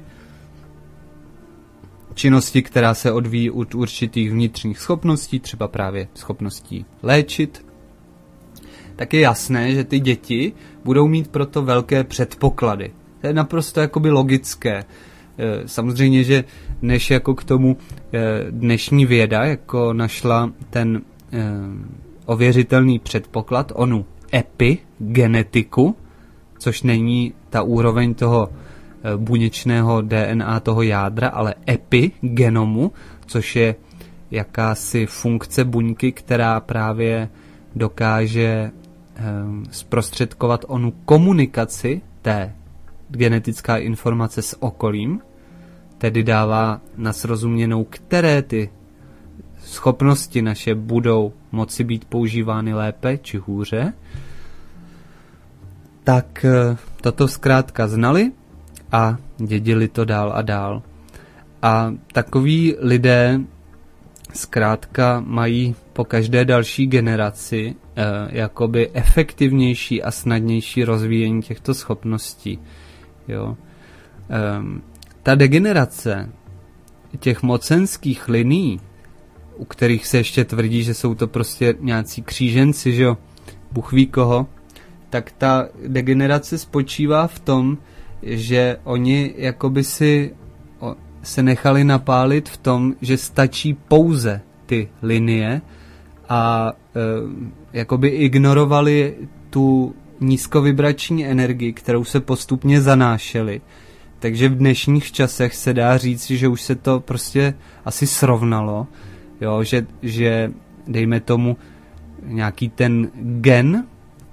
Speaker 1: činnosti, která se odvíjí od určitých vnitřních schopností, třeba právě schopností léčit, tak je jasné, že ty děti budou mít proto velké předpoklady. To je naprosto jakoby logické. Samozřejmě, že než jako k tomu dnešní věda jako našla ten ověřitelný předpoklad, onu epigenetiku, což není ta úroveň toho buněčného D N A toho jádra, ale epigenomu, což je jakási funkce buňky, která právě dokáže um, zprostředkovat onu komunikaci té genetická informace s okolím, tedy dává na srozuměnou, které ty schopnosti naše budou moci být používány lépe či hůře, tak toto zkrátka znali a dědili to dál a dál. A takoví lidé zkrátka mají po každé další generaci eh, jakoby efektivnější a snadnější rozvíjení těchto schopností. Jo. Ehm, ta degenerace těch mocenských linií, u kterých se ještě tvrdí, že jsou to prostě nějací kříženci, že jo, Bůh ví koho, tak ta degenerace spočívá v tom, že oni jakoby si o, se nechali napálit v tom, že stačí pouze ty linie a e, jakoby ignorovali tu nízkovibrační energii, kterou se postupně zanášeli Takže v dnešních časech se dá říct, že už se to prostě asi srovnalo, jo, že, že dejme tomu nějaký ten gen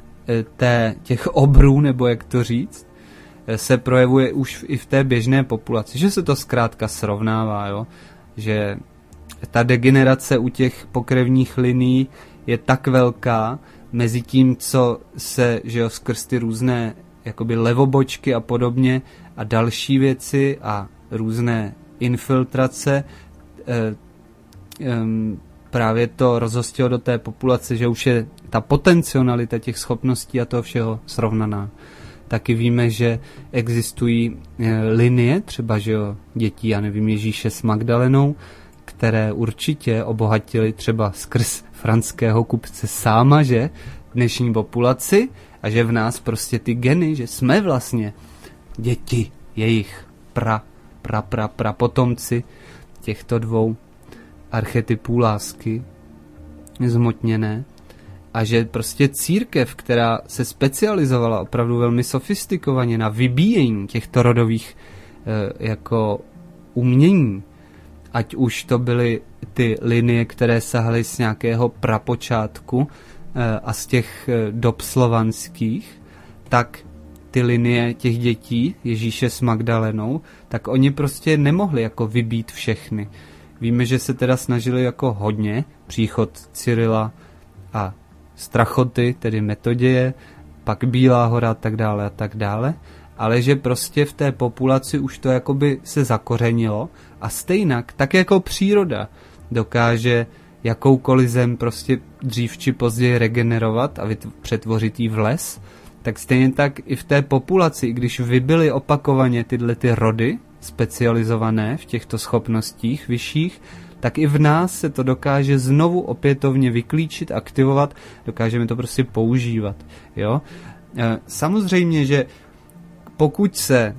Speaker 1: té, těch obrů, nebo jak to říct, se projevuje už i v té běžné populaci, že se to zkrátka srovnává, jo, že ta degenerace u těch pokrevních linií je tak velká mezi tím, co se, že jo, skrz ty různé jakoby levobočky a podobně a další věci a různé infiltrace e, e, právě to rozhostilo do té populace, že už je ta potencialita těch schopností a toho všeho srovnaná. Taky víme, že existují e, linie, třeba, že jo, dětí, já nevím, Ježíše s Magdalenou, které určitě obohatily třeba skrz franského kupce Sáma, že, dnešní populaci, a že v nás prostě ty geny, že jsme vlastně děti jejich pra, pra, pra, pra potomci těchto dvou archetypů lásky zmotněné, a že prostě církev, která se specializovala opravdu velmi sofistikovaně na vybíjení těchto rodových e, jako umění, ať už to byly ty linie, které sahaly z nějakého prapočátku e, a z těch e, dob slovanských, tak ty linie těch dětí, Ježíše s Magdalenou, tak oni prostě nemohli jako vybít všechny. Víme, že se teda snažili jako hodně, příchod Cyrila a Strachoty, tedy Metoděje, pak Bílá hora a tak dále a tak dále, ale že prostě v té populaci už to jakoby se zakořenilo a stejnak, tak jako příroda dokáže jakoukoliv zem prostě dřív či později regenerovat a přetvořit jí v les, tak stejně tak i v té populaci, i když vybily opakovaně tyhle ty rody specializované v těchto schopnostích vyšších, tak i v nás se to dokáže znovu opětovně vyklíčit, aktivovat, dokážeme to prostě používat. Jo? Samozřejmě, že pokud se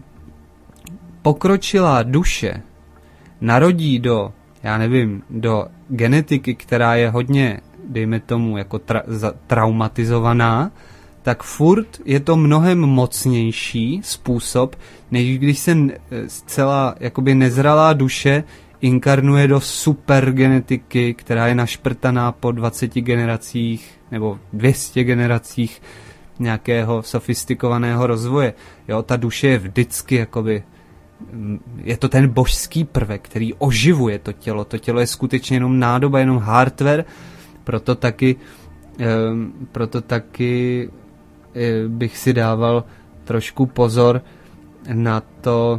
Speaker 1: pokročilá duše narodí do, já nevím, do genetiky, která je hodně, dejme tomu, jako tra- za- traumatizovaná, tak furt je to mnohem mocnější způsob, než když se zcela jakoby nezralá duše inkarnuje do supergenetiky, která je našprtaná po dvaceti generacích nebo dvě stě generacích nějakého sofistikovaného rozvoje. Jo, ta duše je vždycky jakoby, je to ten božský prvek, který oživuje to tělo. To tělo je skutečně jenom nádoba, jenom hardware, proto taky, um, proto taky um, bych si dával trošku pozor na to,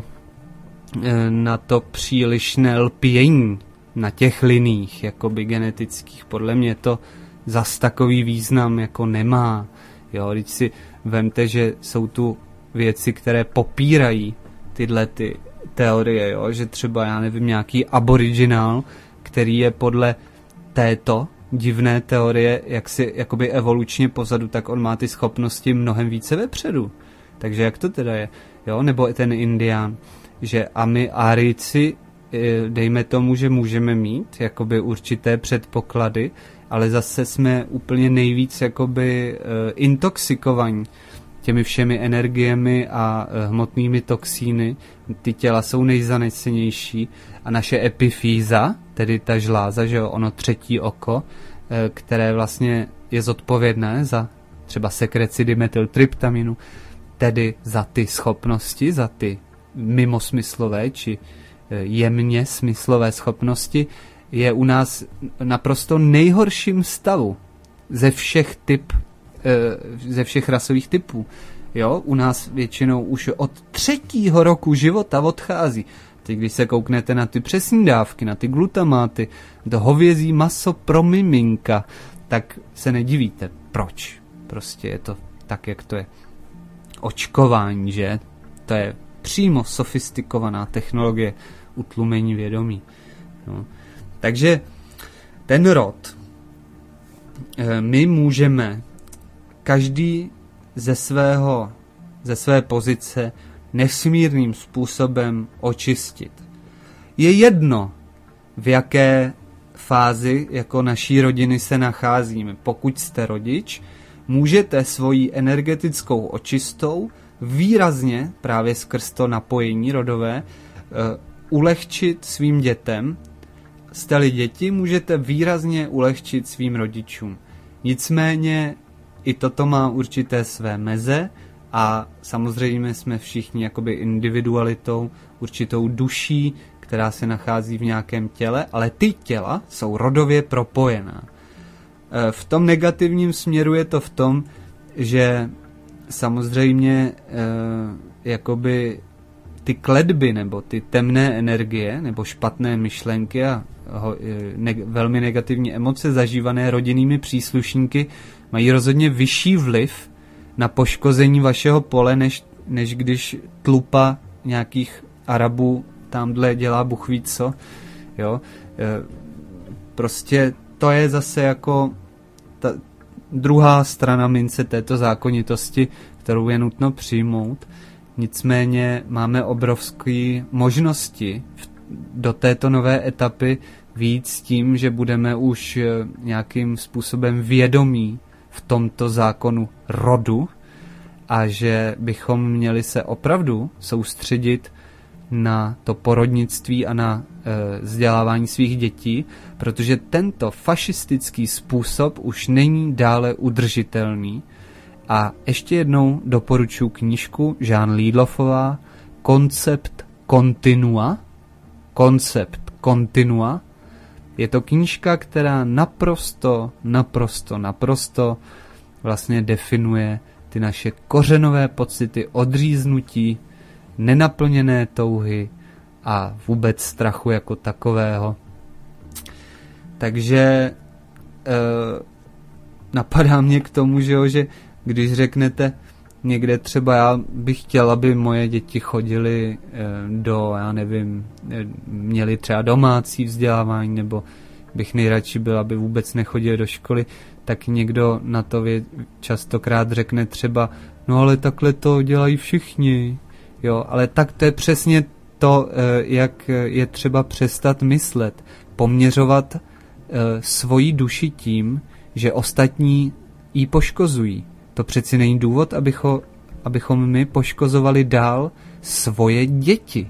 Speaker 1: na to přílišné lpění na těch liních jakoby genetických. Podle mě to zas takový význam jako nemá. Jo, když si vemte, že jsou tu věci, které popírají tyhle ty teorie, jo, že třeba, já nevím, nějaký aboriginál, který je podle této divné teorie jaksi jakoby evolučně pozadu, tak on má ty schopnosti mnohem více vepředu. Takže jak to teda je? Jo, nebo ten Indián, že a my Árijci, dejme tomu, že můžeme mít jakoby určité předpoklady, ale zase jsme úplně nejvíc jakoby intoxikovaní těmi všemi energiemi a hmotnými toxíny. Ty těla jsou nejzanesenější a naše epifýza, tedy ta žláza, že jo, ono třetí oko, které vlastně je zodpovědné za třeba sekreci dimethyltryptaminu, tedy za ty schopnosti, za ty mimosmyslové či jemně smyslové schopnosti, je u nás naprosto nejhorším stavu ze všech typ, ze všech rasových typů. Jo, u nás většinou už od třetího roku života odchází. Teď, když se kouknete na ty přesní dávky, na ty glutamáty, to hovězí maso pro miminka, tak se nedivíte. Proč? Prostě je to tak, jak to je. Očkování, že? To je přímo sofistikovaná technologie utlumení vědomí. No. Takže ten rod my můžeme každý ze svého, ze své pozice nesmírným způsobem očistit. Je jedno, v jaké fázi jako naší rodiny se nacházíme. Pokud jste rodič, můžete svojí energetickou očistou výrazně právě skrz to napojení rodové uh, ulehčit svým dětem. Jste-li děti, můžete výrazně ulehčit svým rodičům. Nicméně i toto má určité své meze a samozřejmě jsme všichni jakoby individualitou, určitou duší, která se nachází v nějakém těle, ale ty těla jsou rodově propojená. V tom negativním směru je to v tom, že samozřejmě jakoby ty kletby nebo ty temné energie nebo špatné myšlenky a ho, ne, velmi negativní emoce zažívané rodinnými příslušníky mají rozhodně vyšší vliv na poškození vašeho pole, než, než když tlupa nějakých Arabů tamhle dělá Bůh ví co. Jo? Prostě to je zase jako ta druhá strana mince této zákonitosti, kterou je nutno přijmout. Nicméně máme obrovské možnosti do této nové etapy víc s tím, že budeme už nějakým způsobem vědomí v tomto zákonu rodu a že bychom měli se opravdu soustředit na to porodnictví a na e, vzdělávání svých dětí, protože tento fašistický způsob už není dále udržitelný. A ještě jednou doporučuji knížku Jean Lidloffová Koncept kontinua. Koncept kontinua. Je to knížka, která naprosto, naprosto, naprosto vlastně definuje ty naše kořenové pocity odříznutí, nenaplněné touhy a vůbec strachu jako takového. Takže e, napadá mě k tomu, že, jo, že když řeknete někde třeba já bych chtěl, aby moje děti chodily e, do, já nevím, e, měli třeba domácí vzdělávání, nebo bych nejradši byl, aby vůbec nechodili do školy, tak někdo na to vě, častokrát řekne třeba, no ale takhle to dělají všichni. Jo, ale tak to je přesně to, jak je třeba přestat myslet. Poměřovat svoji duši tím, že ostatní ji poškozují. To přeci není důvod, abycho, abychom my poškozovali dál svoje děti.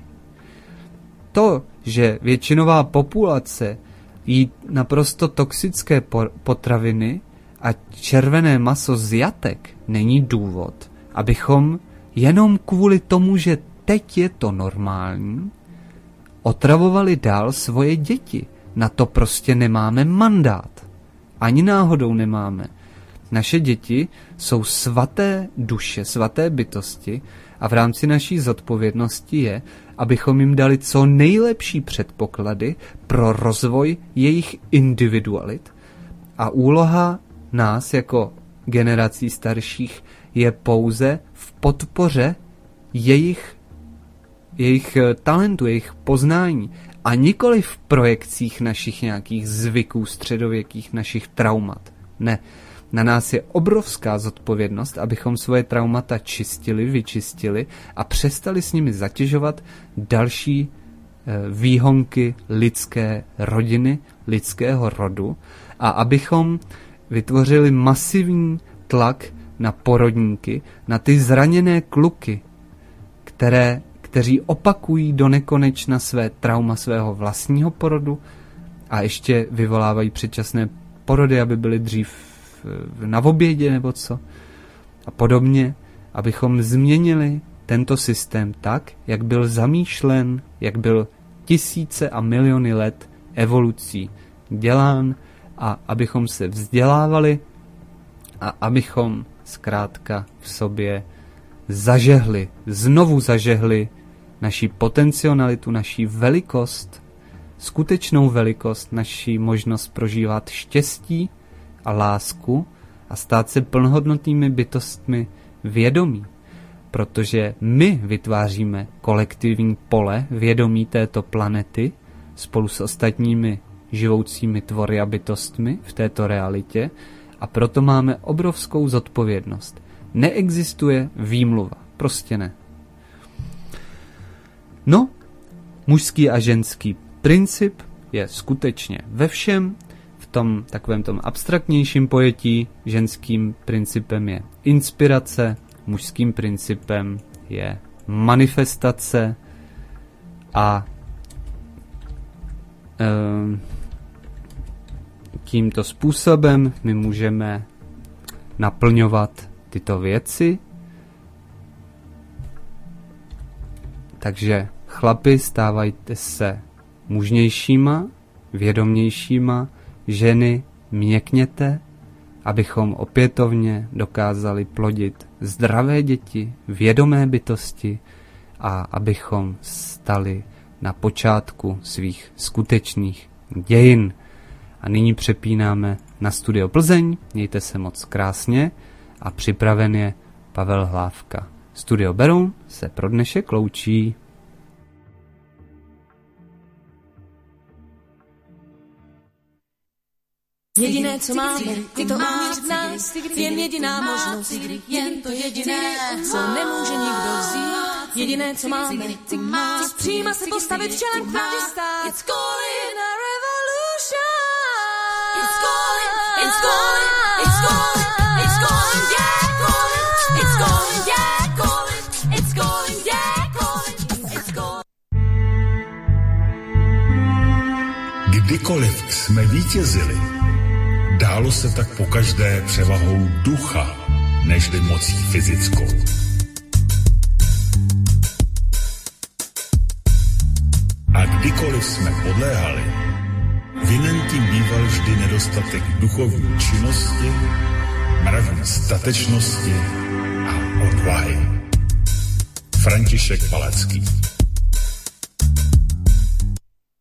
Speaker 1: To, že většinová populace jí naprosto toxické potraviny a červené maso z jatek, není důvod, abychom jenom kvůli tomu, že teď je to normální, otravovali dál svoje děti. Na to prostě nemáme mandát. Ani náhodou nemáme. Naše děti jsou svaté duše, svaté bytosti a v rámci naší zodpovědnosti je, abychom jim dali co nejlepší předpoklady pro rozvoj jejich individualit. A úloha nás jako generací starších je pouze v podpoře jejich, jejich talentu, jejich poznání a nikoli v projekcích našich nějakých zvyků středověkých, našich traumat. Ne, na nás je obrovská zodpovědnost, abychom svoje traumata čistili, vyčistili a přestali s nimi zatěžovat další e, výhonky lidské rodiny, lidského rodu a abychom vytvořili masivní tlak na porodníky, na ty zraněné kluky, které, kteří opakují do nekonečna své trauma svého vlastního porodu a ještě vyvolávají předčasné porody, aby byly dřív na obědě nebo co. A podobně, abychom změnili tento systém tak, jak byl zamýšlen, jak byl tisíce a miliony let evolucí dělán a abychom se vzdělávali a abychom zkrátka v sobě zažehli, znovu zažehli naši potencialitu, naši velikost, skutečnou velikost, naši možnost prožívat štěstí a lásku a stát se plnohodnotnými bytostmi vědomí. Protože my vytváříme kolektivní pole vědomí této planety spolu s ostatními živoucími tvory a bytostmi v této realitě a proto máme obrovskou zodpovědnost. Neexistuje výmluva, prostě ne. No, mužský a ženský princip je skutečně ve všem. V tom takovém tom abstraktnějším pojetí ženským principem je inspirace, mužským principem je manifestace a e, tímto způsobem my můžeme naplňovat tyto věci. Takže chlapi, stávajte se mužnějšíma, vědomějšíma, ženy měkněte, abychom opětovně dokázali plodit zdravé děti, vědomé bytosti a abychom stali na počátku svých skutečných dějin. A nyní přepínáme na Studio Plzeň, mějte se moc krásně a připraven je Pavel Hlávka. Studio Beroun se pro dnešek loučí.
Speaker 2: Jediné, co máme, je to uvnitř v nás, jen jediná možnost, jen to jediné, co nemůže nikdo vzít. Jediné, co máme, přímo se postavit čelem k nám. It's calling a revolution. It's calling, it's calling, it's calling, it's calling, yeah, calling. It's calling, yeah, calling. It's calling, yeah, calling. It's calling.
Speaker 3: Kdykoliv jsme vítězili, dálo se tak pokaždé převahou ducha, nežli mocí fyzickou. A kdykoliv jsme podléhali, vinen tím býval vždy nedostatek duchovní činnosti, mravní statečnosti a odvahy. František Palacký.